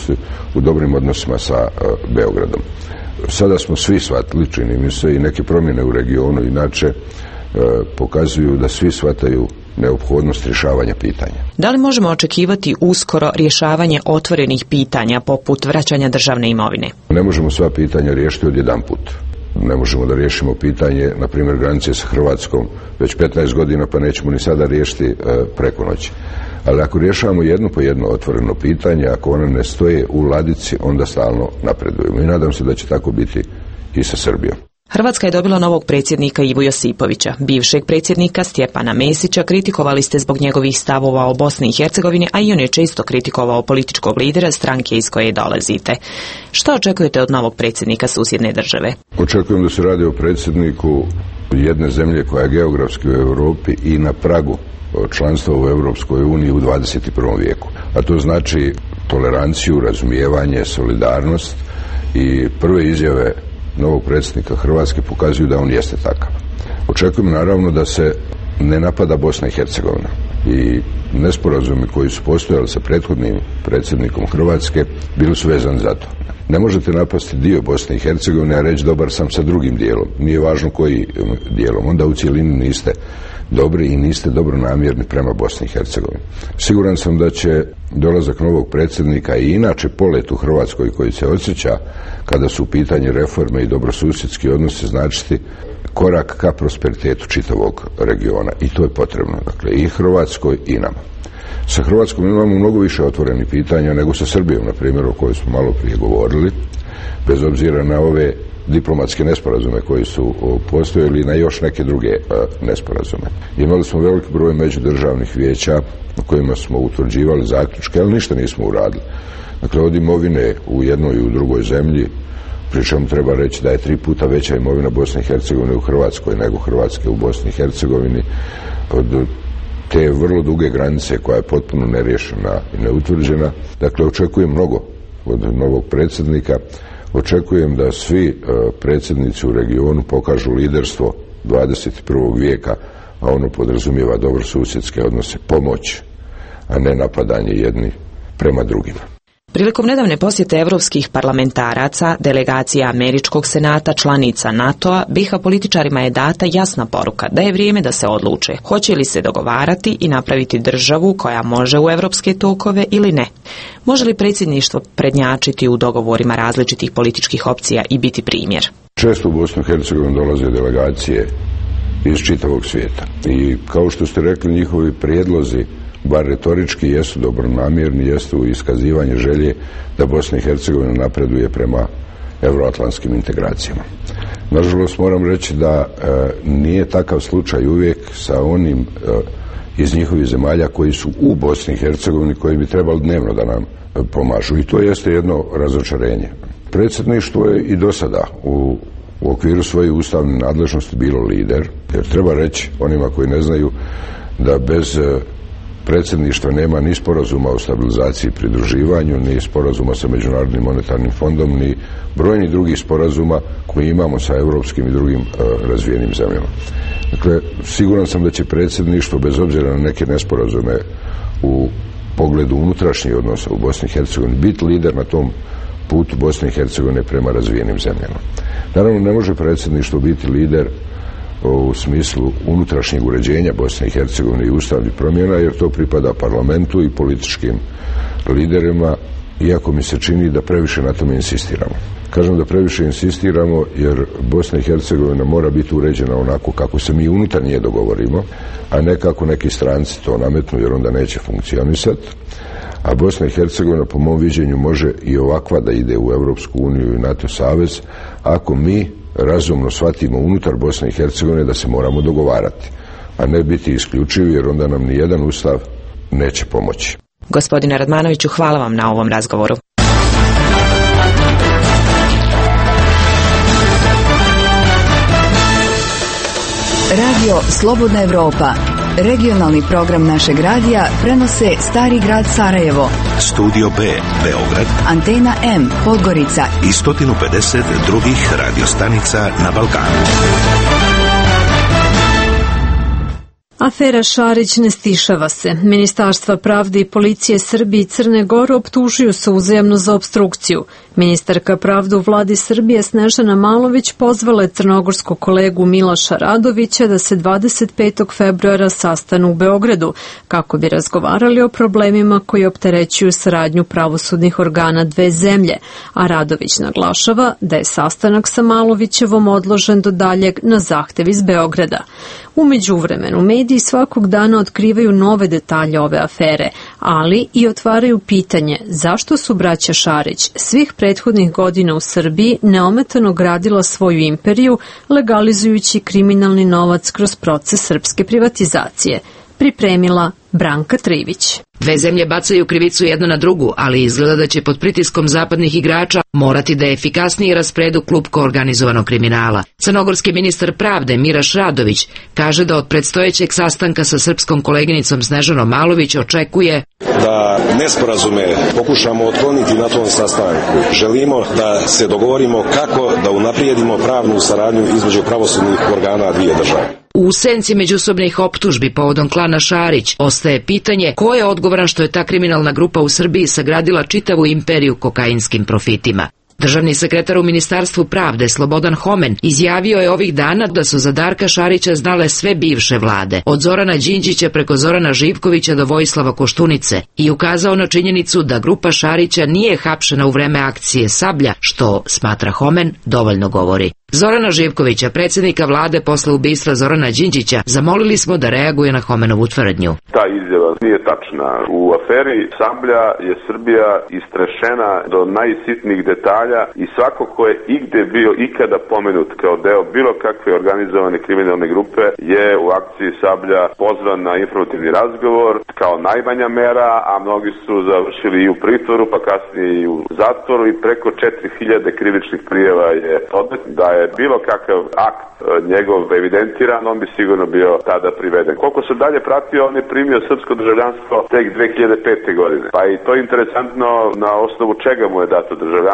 u dobrim odnosima sa Beogradom. Sada smo svi shvatili, čini mi se, i neke promjene u regionu inače pokazuju da svi shvataju neophodnost rješavanja pitanja. Da li možemo očekivati uskoro rješavanje otvorenih pitanja poput vraćanja državne imovine? Ne možemo sva pitanja riješiti odjedanput. Ne možemo da riješimo pitanje, na primjer, granice sa Hrvatskom već 15 godina, pa nećemo ni sada riješiti preko noći. Ali ako rješavamo jedno po jedno otvoreno pitanje, ako one ne stoje u ladici, onda stalno napredujemo. I nadam se da će tako biti i sa Srbijom. Hrvatska je dobila novog predsjednika Ivu Josipovića. Bivšeg predsjednika Stjepana Mesića kritikovali ste zbog njegovih stavova o Bosni i Hercegovini, a i on je često kritikovao političkog lidera stranke iz koje dolazite. Što očekujete od novog predsjednika susjedne države? Očekujem da se radi o predsjedniku jedne zemlje koja je geografski u Europi i na pragu članstva u Europskoj uniji u 21. vijeku. A to znači toleranciju, razumijevanje, solidarnost, i prve izjave novog predsjednika Hrvatske pokazuju da on jeste takav. Očekujem naravno da se ne napada Bosna i Hercegovina, i nesporazumi koji su postojali sa prethodnim predsjednikom Hrvatske bili su vezani za to. Ne možete napasti dio Bosne i Hercegovine, a reći dobar sam sa drugim dijelom. Nije važno koji dijelom. Onda u cjelini niste dobri i niste dobronamjerni prema Bosni i Hercegovini. Siguran sam da će dolazak novog predsjednika i inače polet u Hrvatskoj koji se osjeća kada su u pitanju reforme i dobrosusjedski odnosi značiti korak ka prosperitetu čitavog regiona, i to je potrebno, dakle, i Hrvatskoj i nama. Sa Hrvatskom imamo mnogo više otvorenih pitanja nego sa Srbijom, na primjer, o kojoj smo malo prije govorili, bez obzira na ove diplomatske nesporazume koji su postojali i na još neke druge nesporazume. Imali smo veliki broj međudržavnih vijeća na kojima smo utvrđivali zaključke, ali ništa nismo uradili. Dakle, od imovine u jednoj i u drugoj zemlji, pri čemu treba reći da je 3 puta veća imovina Bosne i Hercegovine u Hrvatskoj nego Hrvatske u Bosni i Hercegovini, od te vrlo duge granice koja je potpuno neriješena i neutvrđena. Dakle, očekujem mnogo od novog predsjednika. Očekujem da svi predsjednici u regionu pokažu liderstvo 21. vijeka, a ono podrazumijeva dobrosusjedske odnose, pomoć a ne napadanje jedni prema drugima. Prilikom nedavne posjete evropskih parlamentaraca, delegacija Američkog senata, članica NATO-a, BiH političarima je data jasna poruka da je vrijeme da se odluče hoće li se dogovarati i napraviti državu koja može u evropske tokove ili ne. Može li predsjedništvo prednjačiti u dogovorima različitih političkih opcija i biti primjer? Često u Bosnu i Hercegovinu dolaze delegacije iz čitavog svijeta i kao što ste rekli, njihovi prijedlozi bar retorički jesu dobronamjerni, jesu iskazivanje želje da Bosna i Hercegovina napreduje prema euroatlantskim integracijama. Nažalost, moram reći da nije takav slučaj uvijek sa onim iz njihovih zemalja koji su u Bosni i Hercegovini, koji bi trebali dnevno da nam pomažu. I to jeste jedno razočarenje. Predsjedništvo je i do sada u okviru svoje ustavne nadležnosti bilo lider, jer treba reći onima koji ne znaju da bez predsjedništva nema ni sporazuma o stabilizaciji i pridruživanju, ni sporazuma sa Međunarodnim monetarnim fondom, ni brojni drugih sporazuma koji imamo sa europskim i drugim razvijenim zemljama. Dakle, siguran sam da će predsjedništvo, bez obzira na neke nesporazume u pogledu unutrašnjih odnosa u Bosni i Hercegovini, biti lider na tom putu Bosne i Hercegovine prema razvijenim zemljama. Naravno, ne može predsjedništvo biti lider u smislu unutrašnjeg uređenja Bosne i Hercegovine i ustavnih promjena, jer to pripada parlamentu i političkim liderima, iako mi se čini da previše na tome insistiramo. Kažem da previše insistiramo jer Bosna i Hercegovina mora biti uređena onako kako se mi unutar nje dogovorimo, a ne kako neki stranci to nametnu, jer onda neće funkcionisati. A Bosna i Hercegovina po mom viđenju može i ovakva da ide u Europsku uniju i NATO savez ako mi razumno shvatimo unutar Bosne i Hercegovine da se moramo dogovarati, a ne biti isključivi, jer onda nam nijedan ustav neće pomoći. Gospodine Radmanoviću, hvala vam na ovom razgovoru. Radio Slobodna Evropa. Regionalni program našeg radija prenose Stari grad Sarajevo, Studio B Beograd, Antena M Podgorica i 150 drugih radiostanica na Balkanu. Afera Šarić ne stišava se. Ministarstva pravde i policije Srbije i Crne Gore optužuju se uzajamno za opstrukciju. Ministarka pravde u vladi Srbije Snežana Malović pozvala je crnogorskog kolegu Miloša Radovića da se 25. februara sastanu u Beogradu kako bi razgovarali o problemima koji opterećuju saradnju pravosudnih organa dve zemlje, a Radović naglašava da je sastanak sa Malovićevom odložen do daljeg na zahtev iz Beograda. U međuvremenu, mediji svakog dana otkrivaju nove detalje ove afere, ali i otvaraju pitanje zašto su braća Šarić svih prethodnih godina u Srbiji neometano gradila svoju imperiju, legalizujući kriminalni novac kroz proces srpske privatizacije. Pripremila Branka Trivić. Dve zemlje bacaju krivicu jedna na drugu, ali izgleda da će pod pritiskom zapadnih igrača morati da efikasnije raspredu klupko organizovanog kriminala. Crnogorski ministar pravde Miraš Radović kaže da od predstojećeg sastanka sa srpskom koleginicom Snežanom Malović očekuje da nesporazume pokušamo otkloniti na tom sastanku. Želimo da se dogovorimo kako da unaprijedimo pravnu saradnju između pravosudnih organa dvije države. U senci međusobnih optužbi povodom klana Šarić ostaje pitanje ko je odgovoran što je ta kriminalna grupa u Srbiji sagradila čitavu imperiju kokainskim profitima. Državni sekretar u Ministarstvu pravde Slobodan Homen izjavio je ovih dana da su za Darka Šarića znale sve bivše vlade, od Zorana Đinđića preko Zorana Živkovića do Vojislava Koštunice, i ukazao na činjenicu da grupa Šarića nije hapšena u vreme akcije Sablja, što, smatra Homen, dovoljno govori. Zorana Živkovića, predsjednika vlade posle ubistva Zorana Đinđića, zamolili smo da reaguje na Homenovu tvrdnju. Ta izjava nije tačna. U aferi Sablja je Srbija istrešena do najsitnijih detalja i svako ko je igde bio ikada pomenut kao deo bilo kakve organizovane kriminalne grupe je u akciji Sablja pozvan na informativni razgovor kao najmanja mera, a mnogi su završili i u pritvoru, pa kasnije i u zatvoru, i preko 4000 krivičnih prijava je podnet. Da je bilo kakav akt njegov evidentiran, on bi sigurno bio tada priveden. Koliko se dalje pratio, on je primio srpsko državljanstvo tek 2005. godine. Pa i to je interesantno na osnovu čega mu je dato državljanstvo.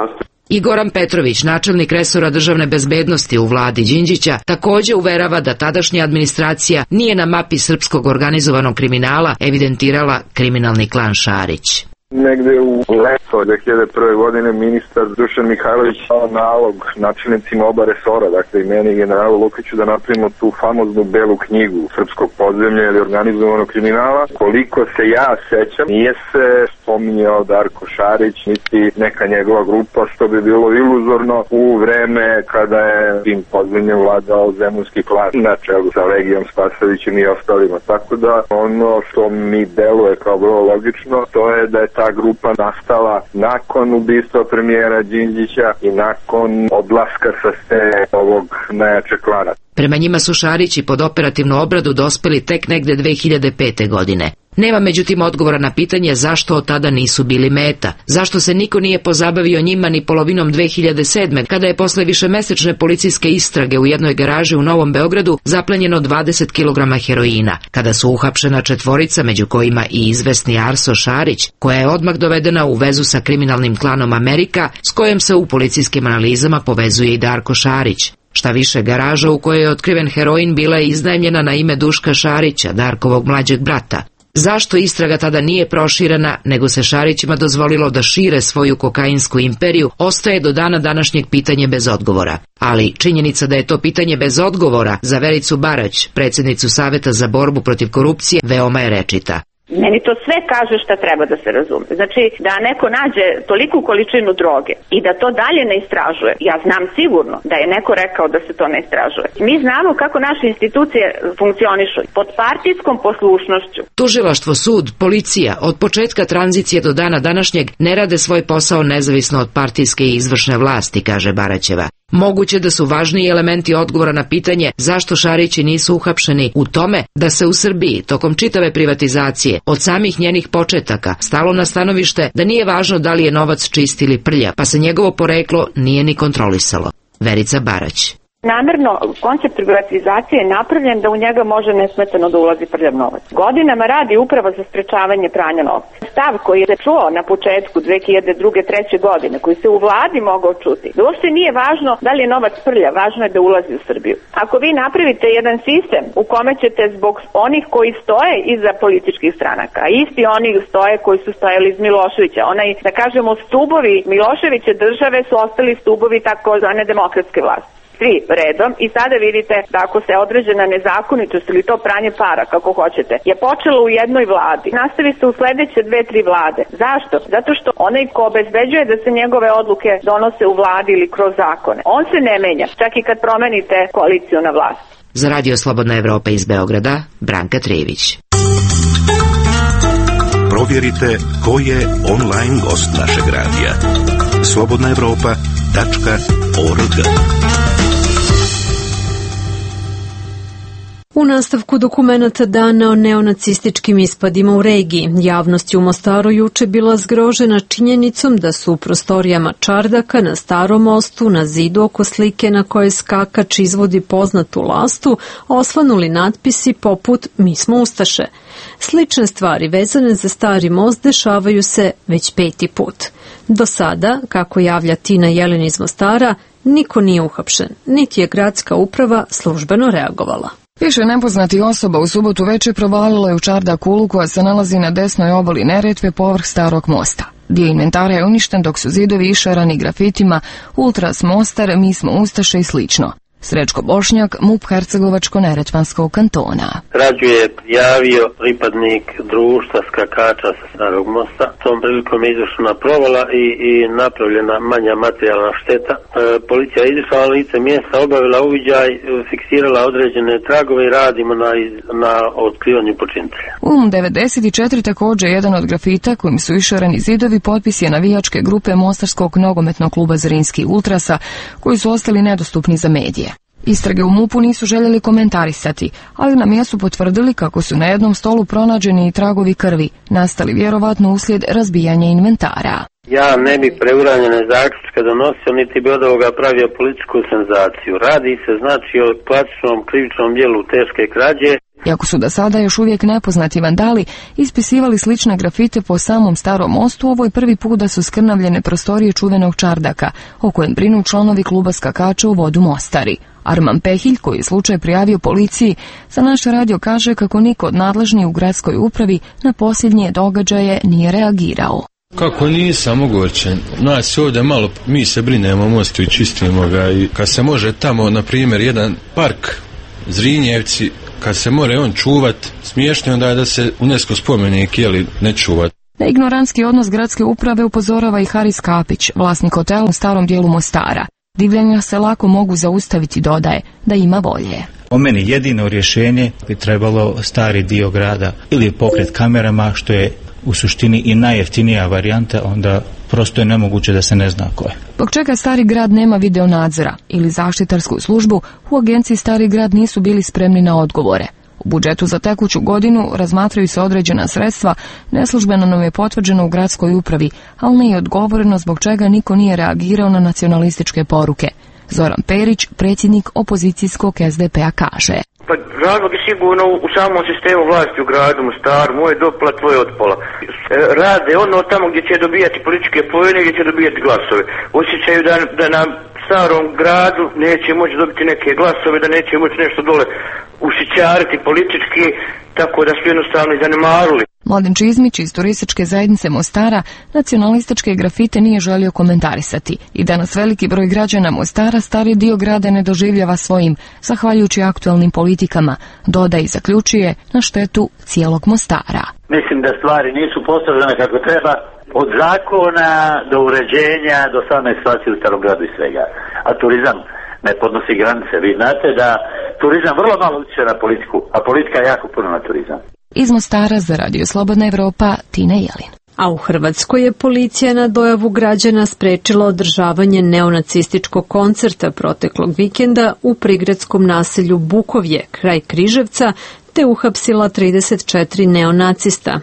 I Goran Petrović, načelnik resora državne bezbednosti u vladi Đinđića, takođe uverava da tadašnja administracija nije na mapi srpskog organizovanog kriminala evidentirala kriminalni klan Šarić. Negde u leto 2001. godine ministar Dušan Mihajlović dao nalog načelnicima oba resora, dakle i meni i generalu Lukiću, da napravimo tu famoznu belu knjigu srpskog podzemlja ili organizovanog kriminala. Koliko se ja sećam, nije se spominjao Darko Šarić niti neka njegova grupa, što bi bilo iluzorno u vreme kada je tim podzemljem vladao zemunski klan na čelu sa Legijom Spasovićem i ostalima. Tako da ono što mi deluje kao vrlo logično, to je da je ta grupa nastala nakon ubistva premijera Đinđića i nakon odlaska sa scene ovog najjačeg klana. Prema njima su Šarići pod operativnu obradu dospeli tek negde 2005. godine. Nema međutim odgovora na pitanje zašto od tada nisu bili meta, zašto se niko nije pozabavio njima ni polovinom 2007. kada je posle višemesečne policijske istrage u jednoj garaži u Novom Beogradu zaplenjeno 20 kg heroina, kada su uhapšena 4 među kojima i izvesni Arso Šarić, koja je odmah dovedena u vezu sa kriminalnim klanom Amerika, s kojim se u policijskim analizama povezuje i Darko Šarić. Šta više, garaža u kojoj je otkriven heroin bila je iznajmljena na ime Duška Šarića, Darkovog mlađeg brata. Zašto istraga tada nije proširena, nego se Šarićima dozvolilo da šire svoju kokainsku imperiju, ostaje do dana današnjeg pitanje bez odgovora. Ali činjenica da je to pitanje bez odgovora za Vericu Barać, predsjednicu Saveta za borbu protiv korupcije, veoma je rečita. Meni to sve kaže šta treba da se razume. Znači, da neko nađe toliku količinu droge i da to dalje ne istražuje, ja znam sigurno da je neko rekao da se to ne istražuje. Mi znamo kako naše institucije funkcionišu pod partijskom poslušnošću. Tužilaštvo, sud, policija od početka tranzicije do dana današnjeg ne rade svoj posao nezavisno od partijske i izvršne vlasti, kaže Baraćeva. Moguće da su važniji elementi odgovora na pitanje zašto Šarići nisu uhapšeni u tome da se u Srbiji tokom čitave privatizacije od samih njenih početaka stalo na stanovište da nije važno da li je novac čist ili prlja, pa se njegovo poreklo nije ni kontrolisalo. Verica Barać. Namerno, koncept privatizacije je napravljen da u njega može nesmetano da ulazi prljav novac. Godinama radi Uprava za sprečavanje pranja novca. Stav koji je čuo na početku 2002-2003. godine, koji se u vladi mogao čuti, da uopšte nije važno da li je novac prljav, važno je da ulazi u Srbiju. Ako vi napravite jedan sistem u kome ćete zbog onih koji stoje iza političkih stranaka, a isti oni stoje koji su stojali iz Miloševića, onaj, da kažemo, stubovi Miloševića države su ostali stubovi takozvane demokratske vlasti. Svi redom i sada vidite da ako se određena nezakonitost ili to pranje para, kako hoćete, je počelo u jednoj vladi, nastavi se u sledeće 2-3 vlade. Zašto? Zato što onaj ko obezbeđuje da se njegove odluke donose u vladi ili kroz zakone, on se ne menja, čak i kad promenite koaliciju na vlast. Za Radio Slobodna Evropa iz Beograda, Branka Trević. Provjerite ko je online gost našeg radija. slobodnaevropa.org. U nastavku dokumenata dana o neonacističkim ispadima u regiji, javnost je u Mostaru juče bila zgrožena činjenicom da su u prostorijama čardaka na Starom mostu na zidu oko slike na kojoj skakač izvodi poznatu lastu osvanuli natpisi poput "Mi smo ustaše". Slične stvari vezane za Stari most dešavaju se već 5. put. Do sada, kako javlja Tina Jelen iz Mostara, niko nije uhapšen, niti je gradska uprava službeno reagovala. Više nepoznatih osoba u subotu večer provalilo je u čardakulu koja se nalazi na desnoj obali Neretve povrh Starog mosta. Dio inventara je uništen dok su zidovi išarani grafitima "Ultras Mostar, mi smo ustaše" i slično. Srećko Bošnjak, MUP Hercegovačko-Neretvanskog kantona. Krađu je javio pripadnik društva skakača sa Starog mosta. Tom prilikom je izvršena provala i napravljena manja materijalna šteta. Policija je izišla na lice mjesta, obavila uviđaj, fiksirala određene tragove i radimo na otkrivanju počinitelja. U 94 također jedan od grafita kojim su išarani zidovi potpis je navijačke grupe Mostarskog nogometnog kluba Zrinski Ultrasa, koji su ostali nedostupni za medije. Istrage u MUP-u nisu željeli komentarisati, ali na mjestu potvrdili kako su na jednom stolu pronađeni i tragovi krvi, nastali vjerovatno uslijed razbijanja inventara. Ja ne bi preuranjene zaključke donosio, niti bi od ovoga pravio političku senzaciju. Radi se znači o klasičnom krivičnom djelu teške krađe. Iako su do sada još uvijek nepoznati vandali ispisivali slične grafite po samom Starom mostu, ovo je prvi put da su skrnavljene prostorije čuvenog čardaka, o kojem brinu članovi kluba skakača u vodu Mostari. Arman Pehilj, koji je slučaj prijavio policiji, za naš radio kaže kako niko od nadležnih u gradskoj upravi na posljednje događaje nije reagirao. Kako nisam ogorčen, nas ovdje malo, mi se brinemo o mostu i čistimo ga i kad se može tamo, na primjer, jedan park Zrinjevci, kad se more on čuvat, smiješno onda je da se UNESCO spomenik ne čuvat. Na ignorantski odnos gradske uprave upozorava i Haris Kapić, vlasnik hotela u starom dijelu Mostara. Divljanja se lako mogu zaustaviti, dodaje, da ima volje. Po meni jedino rješenje bi trebalo stari dio grada ili pokret kamerama, što je u suštini i najjeftinija varijanta, onda prosto je nemoguće da se ne zna ko je. Zbog čega Stari grad nema videonadzora ili zaštitarsku službu, u agenciji Stari grad nisu bili spremni na odgovore. U budžetu za tekuću godinu razmatraju se određena sredstva, neslužbeno nam je potvrđeno u gradskoj upravi, ali nije odgovoreno zbog čega niko nije reagirao na nacionalističke poruke. Zoran Perić, predsjednik opozicijskog SDP-a, kaže: Pa razlog je sigurno u samom sistemu vlasti u gradu Mostaru, moj dopla, tvoj otpola. Rade ono tamo gdje će dobijati političke poene, gdje će dobijati glasove. Osjećaju da na starom gradu neće moći dobiti neke glasove, da neće moći nešto dole ušićariti politički, tako da su jednostavno zanemarili. Mladen Čizmić iz turističke zajednice Mostara nacionalističke grafite nije želio komentarisati i danas veliki broj građana Mostara stari dio grada ne doživljava svojim, zahvaljujući aktualnim politikama, doda i zaključuje, na štetu cijelog Mostara. Mislim da stvari nisu postavljene kako treba, od zakona do uređenja do same situacije u starom gradu i svega. A turizam ne podnosi granice. Vi znate da turizam vrlo malo utječe na politiku, a politika jako puno na turizam. Iz Mostara za Radio Slobodna Evropa, Tina Jelin. A u Hrvatskoj je policija na dojavu građana sprečila održavanje neonacističkog koncerta proteklog vikenda u prigradskom naselju Bukovje, kraj Križevca, te uhapsila 34 neonacista,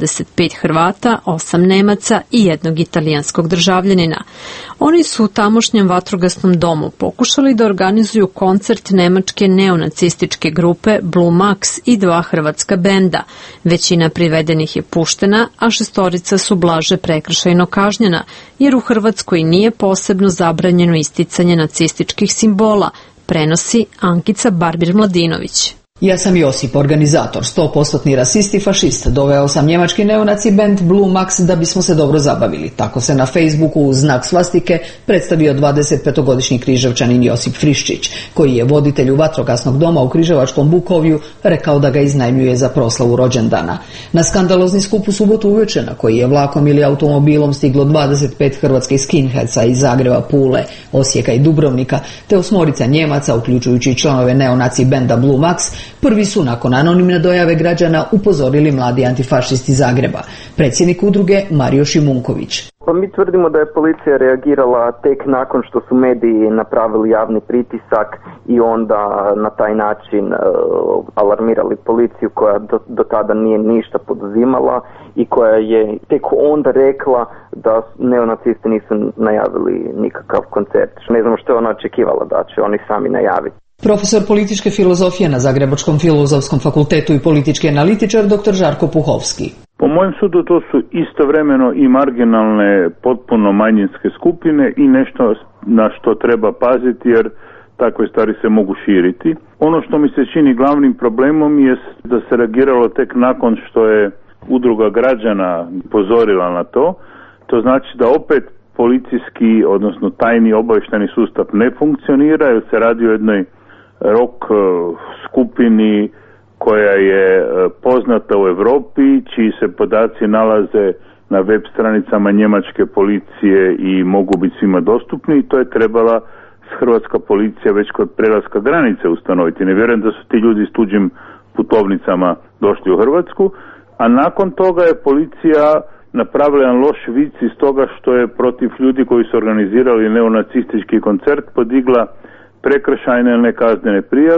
25 Hrvata, 8 Nemaca i 1 italijanskog državljanina. Oni su u tamošnjem vatrogasnom domu pokušali da organizuju koncert nemačke neonacističke grupe Blue Max i 2 hrvatska benda. Većina privedenih je puštena, a 6 su blaže prekršajno kažnjena, jer u Hrvatskoj nije posebno zabranjeno isticanje nacističkih simbola, prenosi Ankica Barbir-Mladinović. Ja sam Josip, organizator, 100% rasist i fašist. Doveo sam njemački neonaci band Blue Max da bismo se dobro zabavili. Tako se na Facebooku uz znak svastike predstavio 25-godišnji Križevčanin Josip Friščić, koji je voditelju vatrogasnog doma u Križevačkom Bukovju rekao da ga iznajmljuje za proslavu rođendana. Na skandalozni skup u subotu uveče, na koji je vlakom ili automobilom stiglo 25 hrvatskih skinheadsa iz Zagreba, Pule, Osijeka i Dubrovnika, te 8 Njemaca, uključujući članove neonaci benda Blue Max, prvi su nakon anonimne dojave građana upozorili mladi antifašisti Zagreba. Predsjednik udruge Mario Šimunković. Pa mi tvrdimo da je policija reagirala tek nakon što su mediji napravili javni pritisak i onda na taj način alarmirali policiju koja do tada nije ništa poduzimala i koja je tek onda rekla da neonacisti nisu najavili nikakav koncert. Ne znamo što je ona očekivala da će oni sami najaviti. Profesor političke filozofije na Zagrebačkom filozofskom fakultetu i politički analitičar dr. Žarko Puhovski. Po mojem sudu to su istovremeno i marginalne, potpuno manjinske skupine i nešto na što treba paziti jer takve stvari se mogu širiti. Ono što mi se čini glavnim problemom je da se reagiralo tek nakon što je udruga građana upozorila na to. To znači da opet policijski, odnosno tajni obavještajni sustav ne funkcionira jer se radi o jednoj rock skupini koja je poznata u Europi, čiji se podaci nalaze na web stranicama njemačke policije i mogu biti svima dostupni i to je trebala hrvatska policija već kod prelaska granice ustanoviti. Ne vjerujem da su ti ljudi s tuđim putovnicama došli u Hrvatsku, a nakon toga je policija napravila jedan loš vic iz toga što je protiv ljudi koji su organizirali neonacistički koncert podigla prekršajne ili kaznene prijave,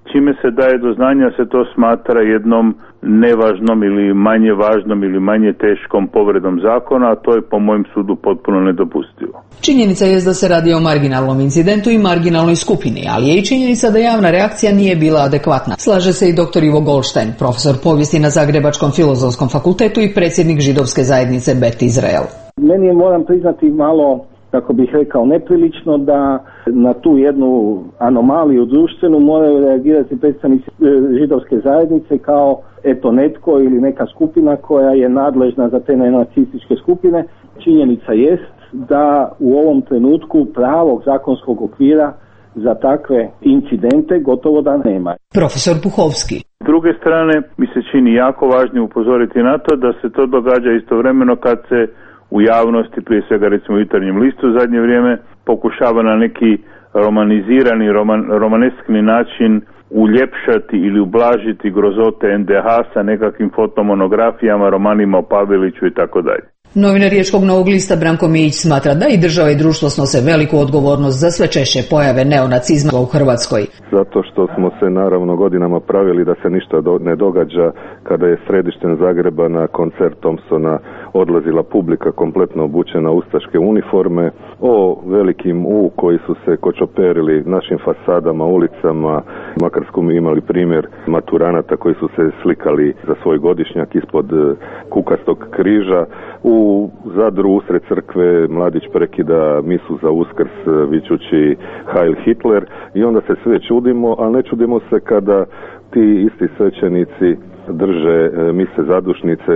čime se daje do znanja se to smatra jednom nevažnom ili manje važnom ili manje teškom povredom zakona, a to je po mojem sudu potpuno nedopustivo. Činjenica je da se radi o marginalnom incidentu i marginalnoj skupini, ali je i činjenica da javna reakcija nije bila adekvatna. Slaže se i dr. Ivo Goldstein, profesor povijesti na Zagrebačkom filozofskom fakultetu i predsjednik židovske zajednice Bet Izrael. Meni je, moram priznati, malo, kako bih rekao, neprilično da na tu jednu anomaliju društvenu moraju reagirati predstavnici židovske zajednice kao eto netko ili neka skupina koja je nadležna za te neonacističke skupine. Činjenica jest da u ovom trenutku pravog zakonskog okvira za takve incidente gotovo da nema. Profesor Puhovski. S druge strane, mi se čini jako važno upozoriti na to da se to događa istovremeno kad se u javnosti, prije svega recimo u Jutarnjem listu u zadnje vrijeme, pokušava na neki romanizirani, romaneskni način uljepšati ili ublažiti grozote NDH sa nekakvim fotomonografijama, romanima o Paveliću i tako dalje. Novinar Riječkog Novog lista Branko Mijić smatra da i država i društvo snose veliku odgovornost za sve češće pojave neonacizma u Hrvatskoj. Zato što smo se naravno godinama pravili da se ništa ne događa kada je središtem Zagreba na koncert Thompsona odlazila publika kompletno obučena u ustaške uniforme, o velikim U koji su se kočoperili našim fasadama, ulicama. Makar smo imali primjer maturanata koji su se slikali za svoj godišnjak ispod kukastog križa. U Zadru usred crkve mladić prekida misu za Uskrs vičući Heil Hitler i onda se sve čudimo, a ne čudimo se kada ti isti svećenici drže mise zadušnice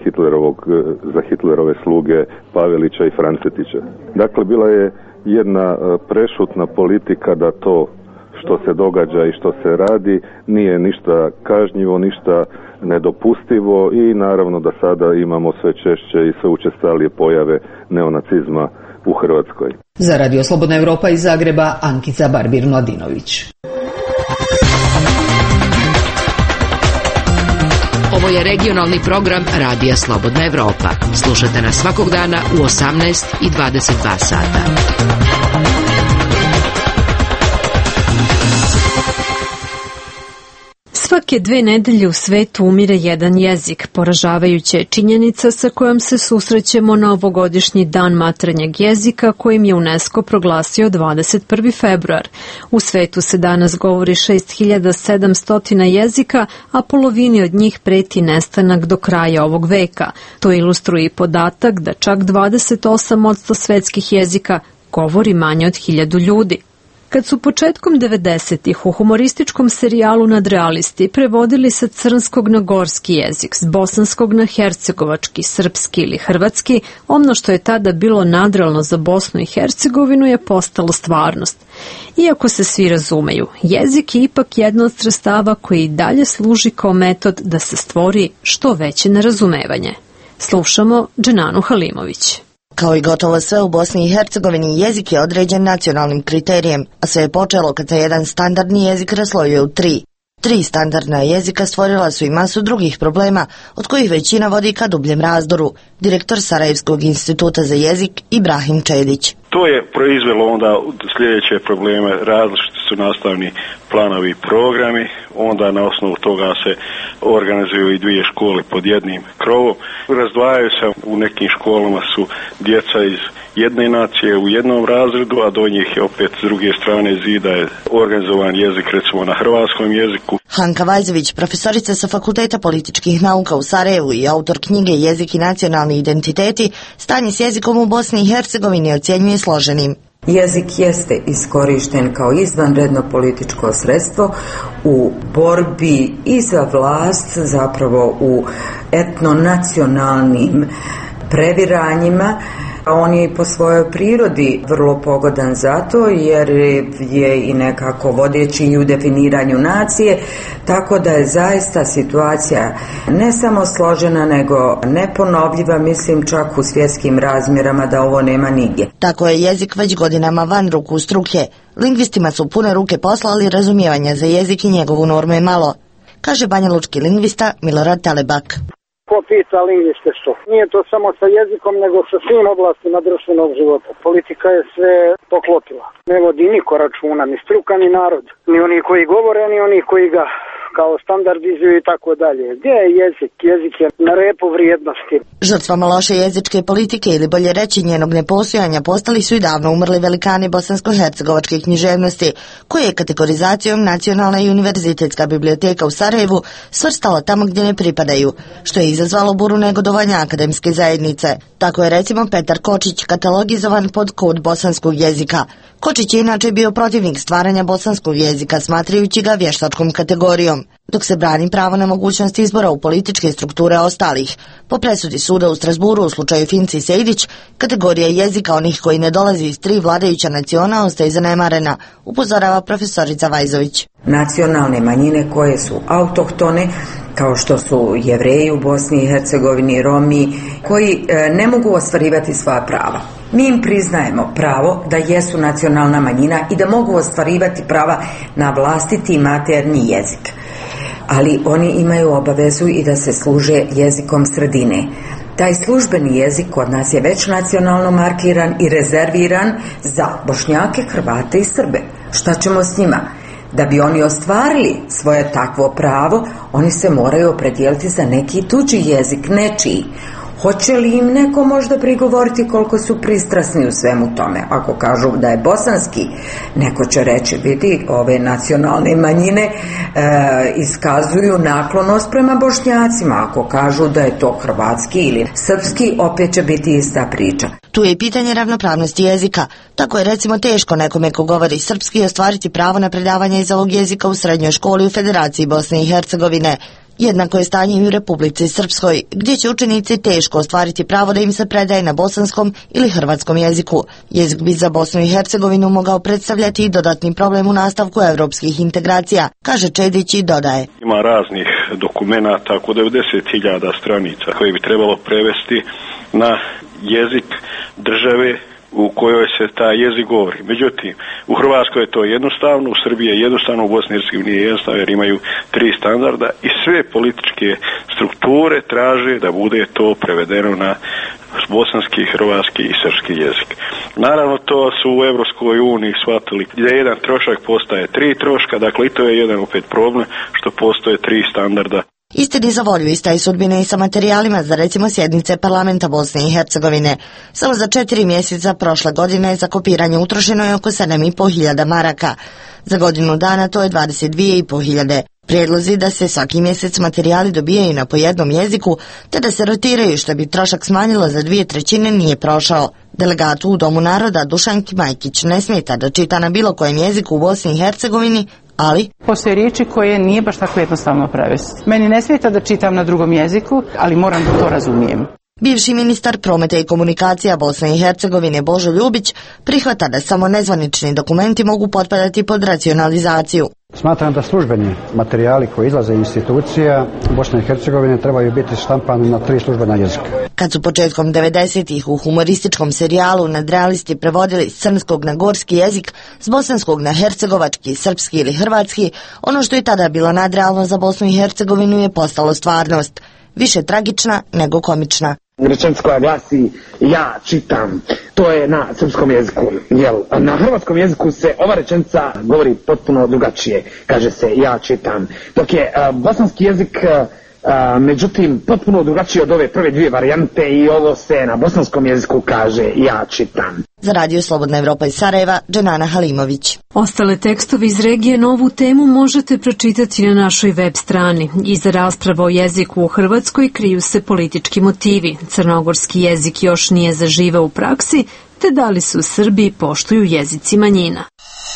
za Hitlerove sluge Pavelića i Francetića. Dakle, bila je jedna prešutna politika da to što se događa i što se radi nije ništa kažnjivo, ništa nedopustivo i naravno da sada imamo sve češće i sve učestalije pojave neonacizma u Hrvatskoj. Za Radio Slobodna Evropa iz Zagreba, Ankica Barbir-Mladinović. Ovo je regionalni program Radija Slobodna Evropa. Slušajte nas svakog dana u 18 i 22 sata. Svake 2 nedelje u svetu umire jedan jezik. Poražavajuća je činjenica sa kojom se susrećemo na ovogodišnji dan maternjeg jezika kojim je UNESCO proglasio 21. februar. U svetu se danas govori 6700 jezika, a polovini od njih preti nestanak do kraja ovog veka. To ilustruje i podatak da čak 28% svetskih jezika govori manje od 1000 ljudi. Kad su početkom 90-ih u humorističkom serijalu Nadrealisti prevodili sa crnskog na gorski jezik, s bosanskog na hercegovački, srpski ili hrvatski, ono što je tada bilo nadrealno za Bosnu i Hercegovinu je postalo stvarnost. Iako se svi razumeju, jezik je ipak jedno od sredstava koji i dalje služi kao metod da se stvori što veće nerazumevanje. Slušamo Dženanu Halimović. Kao i gotovo sve u Bosni i Hercegovini, jezik je određen nacionalnim kriterijem, a sve je počelo kad se jedan standardni jezik raslojio u 3. 3 standardna jezika stvorila su i masu drugih problema, od kojih većina vodi ka dubljem razdoru. Direktor Sarajevskog instituta za jezik Ibrahim Čedić. To je proizvelo onda sljedeće probleme, različiti su nastavni planovi i programi, onda na osnovu toga se organizuju i 2 škole pod jednim krovom. Razdvajaju se, u nekim školama su djeca iz jedne nacije u jednom razredu, a do njih je opet s druge strane zida je organizovan jezik, recimo na hrvatskom jeziku. Hanka Vajzović, profesorica sa Fakulteta političkih nauka u Sarajevu i autor knjige Jezik i nacionalni identiteti, stanje s jezikom u Bosni i Hercegovini ocjenjuje složenim. Jezik jeste iskorišten kao izvanredno političko sredstvo u borbi i za vlast, zapravo u etnonacionalnim previranjima. On je i po svojoj prirodi vrlo pogodan zato jer je i nekako vodeći i u definiranju nacije, tako da je zaista situacija ne samo složena nego neponovljiva, mislim čak u svjetskim razmjerama da ovo nema nigdje. Tako je jezik već godinama van ruku struke. Lingvistima su pune ruke posla, ali razumijevanja za jezik i njegovu normu je malo, kaže banjalučki lingvista Milorad Talebak. ko pita, lingviste su. Nije to samo sa jezikom, nego sa svim oblastima društvenog života. Politika je sve poklopila. Ne vodi niko računa, ni struka, ni narod. Ni oni koji govore, ni oni koji ga kao standardizuju i tako dalje. Gdje je jezik? Jezik je na repu vrijednosti. Žrtvama loše jezičke politike ili bolje reći njenog nepostojanja postali su i davno umrli velikani bosansko-hercegovačke književnosti, koje je kategorizacijom Nacionalna i univerzitetska biblioteka u Sarajevu svrstala tamo gdje ne pripadaju, što je izazvalo buru negodovanja akademske zajednice. Tako je recimo Petar Kočić katalogizovan pod kod bosanskog jezika. Kočić je inače bio protivnik stvaranja bosanskog jezika, smatrajući ga vještačkom kategorijom, dok se brani pravo na mogućnost izbora u političke strukture ostalih. Po presudi suda u Strasburu u slučaju Finci Sejdić, kategorija jezika onih koji ne dolazi iz 3 vladajuća naciona ostaje zanemarena, upozorava profesorica Vajzović. Nacionalne manjine koje su autohtone, kao što su Jevreji u Bosni i Hercegovini, Romi, koji ne mogu ostvarivati svoja prava. Mi im priznajemo pravo da jesu nacionalna manjina i da mogu ostvarivati prava na vlastiti maternji jezik. Ali oni imaju obavezu i da se služe jezikom sredine. Taj službeni jezik kod nas je već nacionalno markiran i rezerviran za Bošnjake, Hrvate i Srbe. Šta ćemo s njima? Da bi oni ostvarili svoje takvo pravo, oni se moraju opredijeliti za neki tuđi jezik, nečiji. Hoće li im neko možda prigovoriti koliko su pristrasni u svemu tome? Ako kažu da je bosanski, neko će reći, vidi, ove nacionalne manjine iskazuju naklonost prema Bošnjacima. Ako kažu da je to hrvatski ili srpski, opet će biti ista priča. Tu je i pitanje ravnopravnosti jezika. Tako je recimo teško nekome ko govori srpski ostvariti pravo na predavanje iz ovog jezika u srednjoj školi u Federaciji Bosne i Hercegovine. Jednako je stanje i u Republici Srpskoj, gdje će učenici teško ostvariti pravo da im se predaje na bosanskom ili hrvatskom jeziku. Jezik bi za Bosnu i Hercegovinu mogao predstavljati i dodatni problem u nastavku evropskih integracija, kaže Čedić i dodaje. Ima raznih dokumenata, oko 90.000 stranica koje bi trebalo prevesti na jezik države u kojoj se taj jezik govori. Međutim, u Hrvatskoj je to jednostavno, u Srbiji je jednostavno, u Bosni i Hercegovini je jednostavno jer imaju 3 standarda i sve političke strukture traže da bude to prevedeno na bosanski, hrvatski i srpski jezik. Naravno, to su u Evropskoj uniji shvatili da jedan trošak postaje 3 troška, dakle i to je jedan opet problem što postoje 3 standarda. Istini za volju ista je sudbina i sa materijalima za recimo sjednice parlamenta Bosne i Hercegovine. Samo za 4 mjeseca prošle godine za kopiranje utrošeno je oko 7.500 maraka. Za godinu dana to je 22.500. Prijedlozi da se svaki mjesec materijali dobijaju na po jednom jeziku, te da se rotiraju što bi trošak smanjilo za 2/3 nije prošao. Delegatu u Domu naroda Dušanki Majkić ne smeta da čita na bilo kojem jeziku u Bosni i Hercegovini, ali postoje riječi koje nije baš tako jednostavno prevesti. Meni ne smeta da čitam na drugom jeziku, ali moram da to razumijem. Bivši ministar prometa i komunikacija Bosne i Hercegovine Božo Ljubić prihvata da samo nezvanični dokumenti mogu potpadati pod racionalizaciju. Smatram da službeni materijali koji izlaze iz institucija Bosne i Hercegovine trebaju biti štampani na 3 službena jezika. Kad su početkom 90-ih u humorističkom serijalu nadrealisti prevodili s crnskog na gorski jezik, s bosanskog na hercegovački, srpski ili hrvatski, ono što je tada bilo nadrealno za Bosnu i Hercegovinu je postalo stvarnost, više tragična nego komična. Rečenica koja glasi ja čitam, to je na srpskom jeziku, jel na hrvatskom jeziku se ova rečenica govori potpuno drugačije, kaže se ja čitam, dok je bosanski jezik međutim potpuno drugačije od ove prve 2 varijante i ovo se na bosanskom jeziku kaže ja čitam. Za Radio Slobodna Evropa iz Sarajeva, Dženana Halimović. Ostale tekstove iz regije na ovu temu možete pročitati na našoj web strani. Iza rasprava o jeziku u Hrvatskoj kriju se politički motivi. Crnogorski jezik još nije zaživeo u praksi, te da li se u Srbiji poštuju jezici manjina.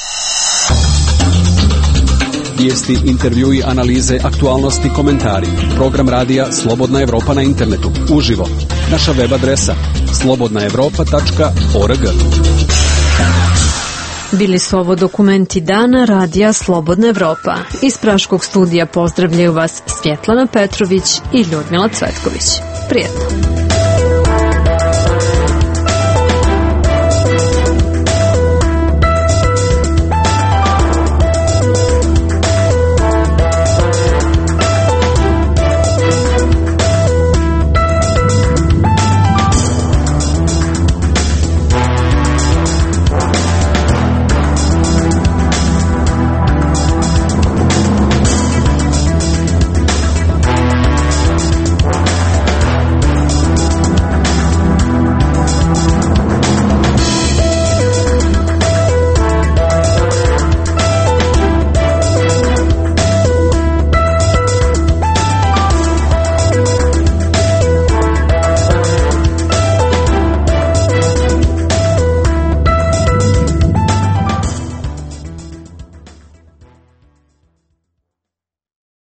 Vijesti, intervjui, analize, aktualnosti, komentari. Program radija Slobodna Evropa na internetu. Uživo. Naša web adresa slobodnaevropa.org. Bili su ovo dokumenti dana radija Slobodna Evropa. Iz Praškog studija pozdravljaju vas Svjetlana Petrović i Ljudmila Cvetković. Prijetno.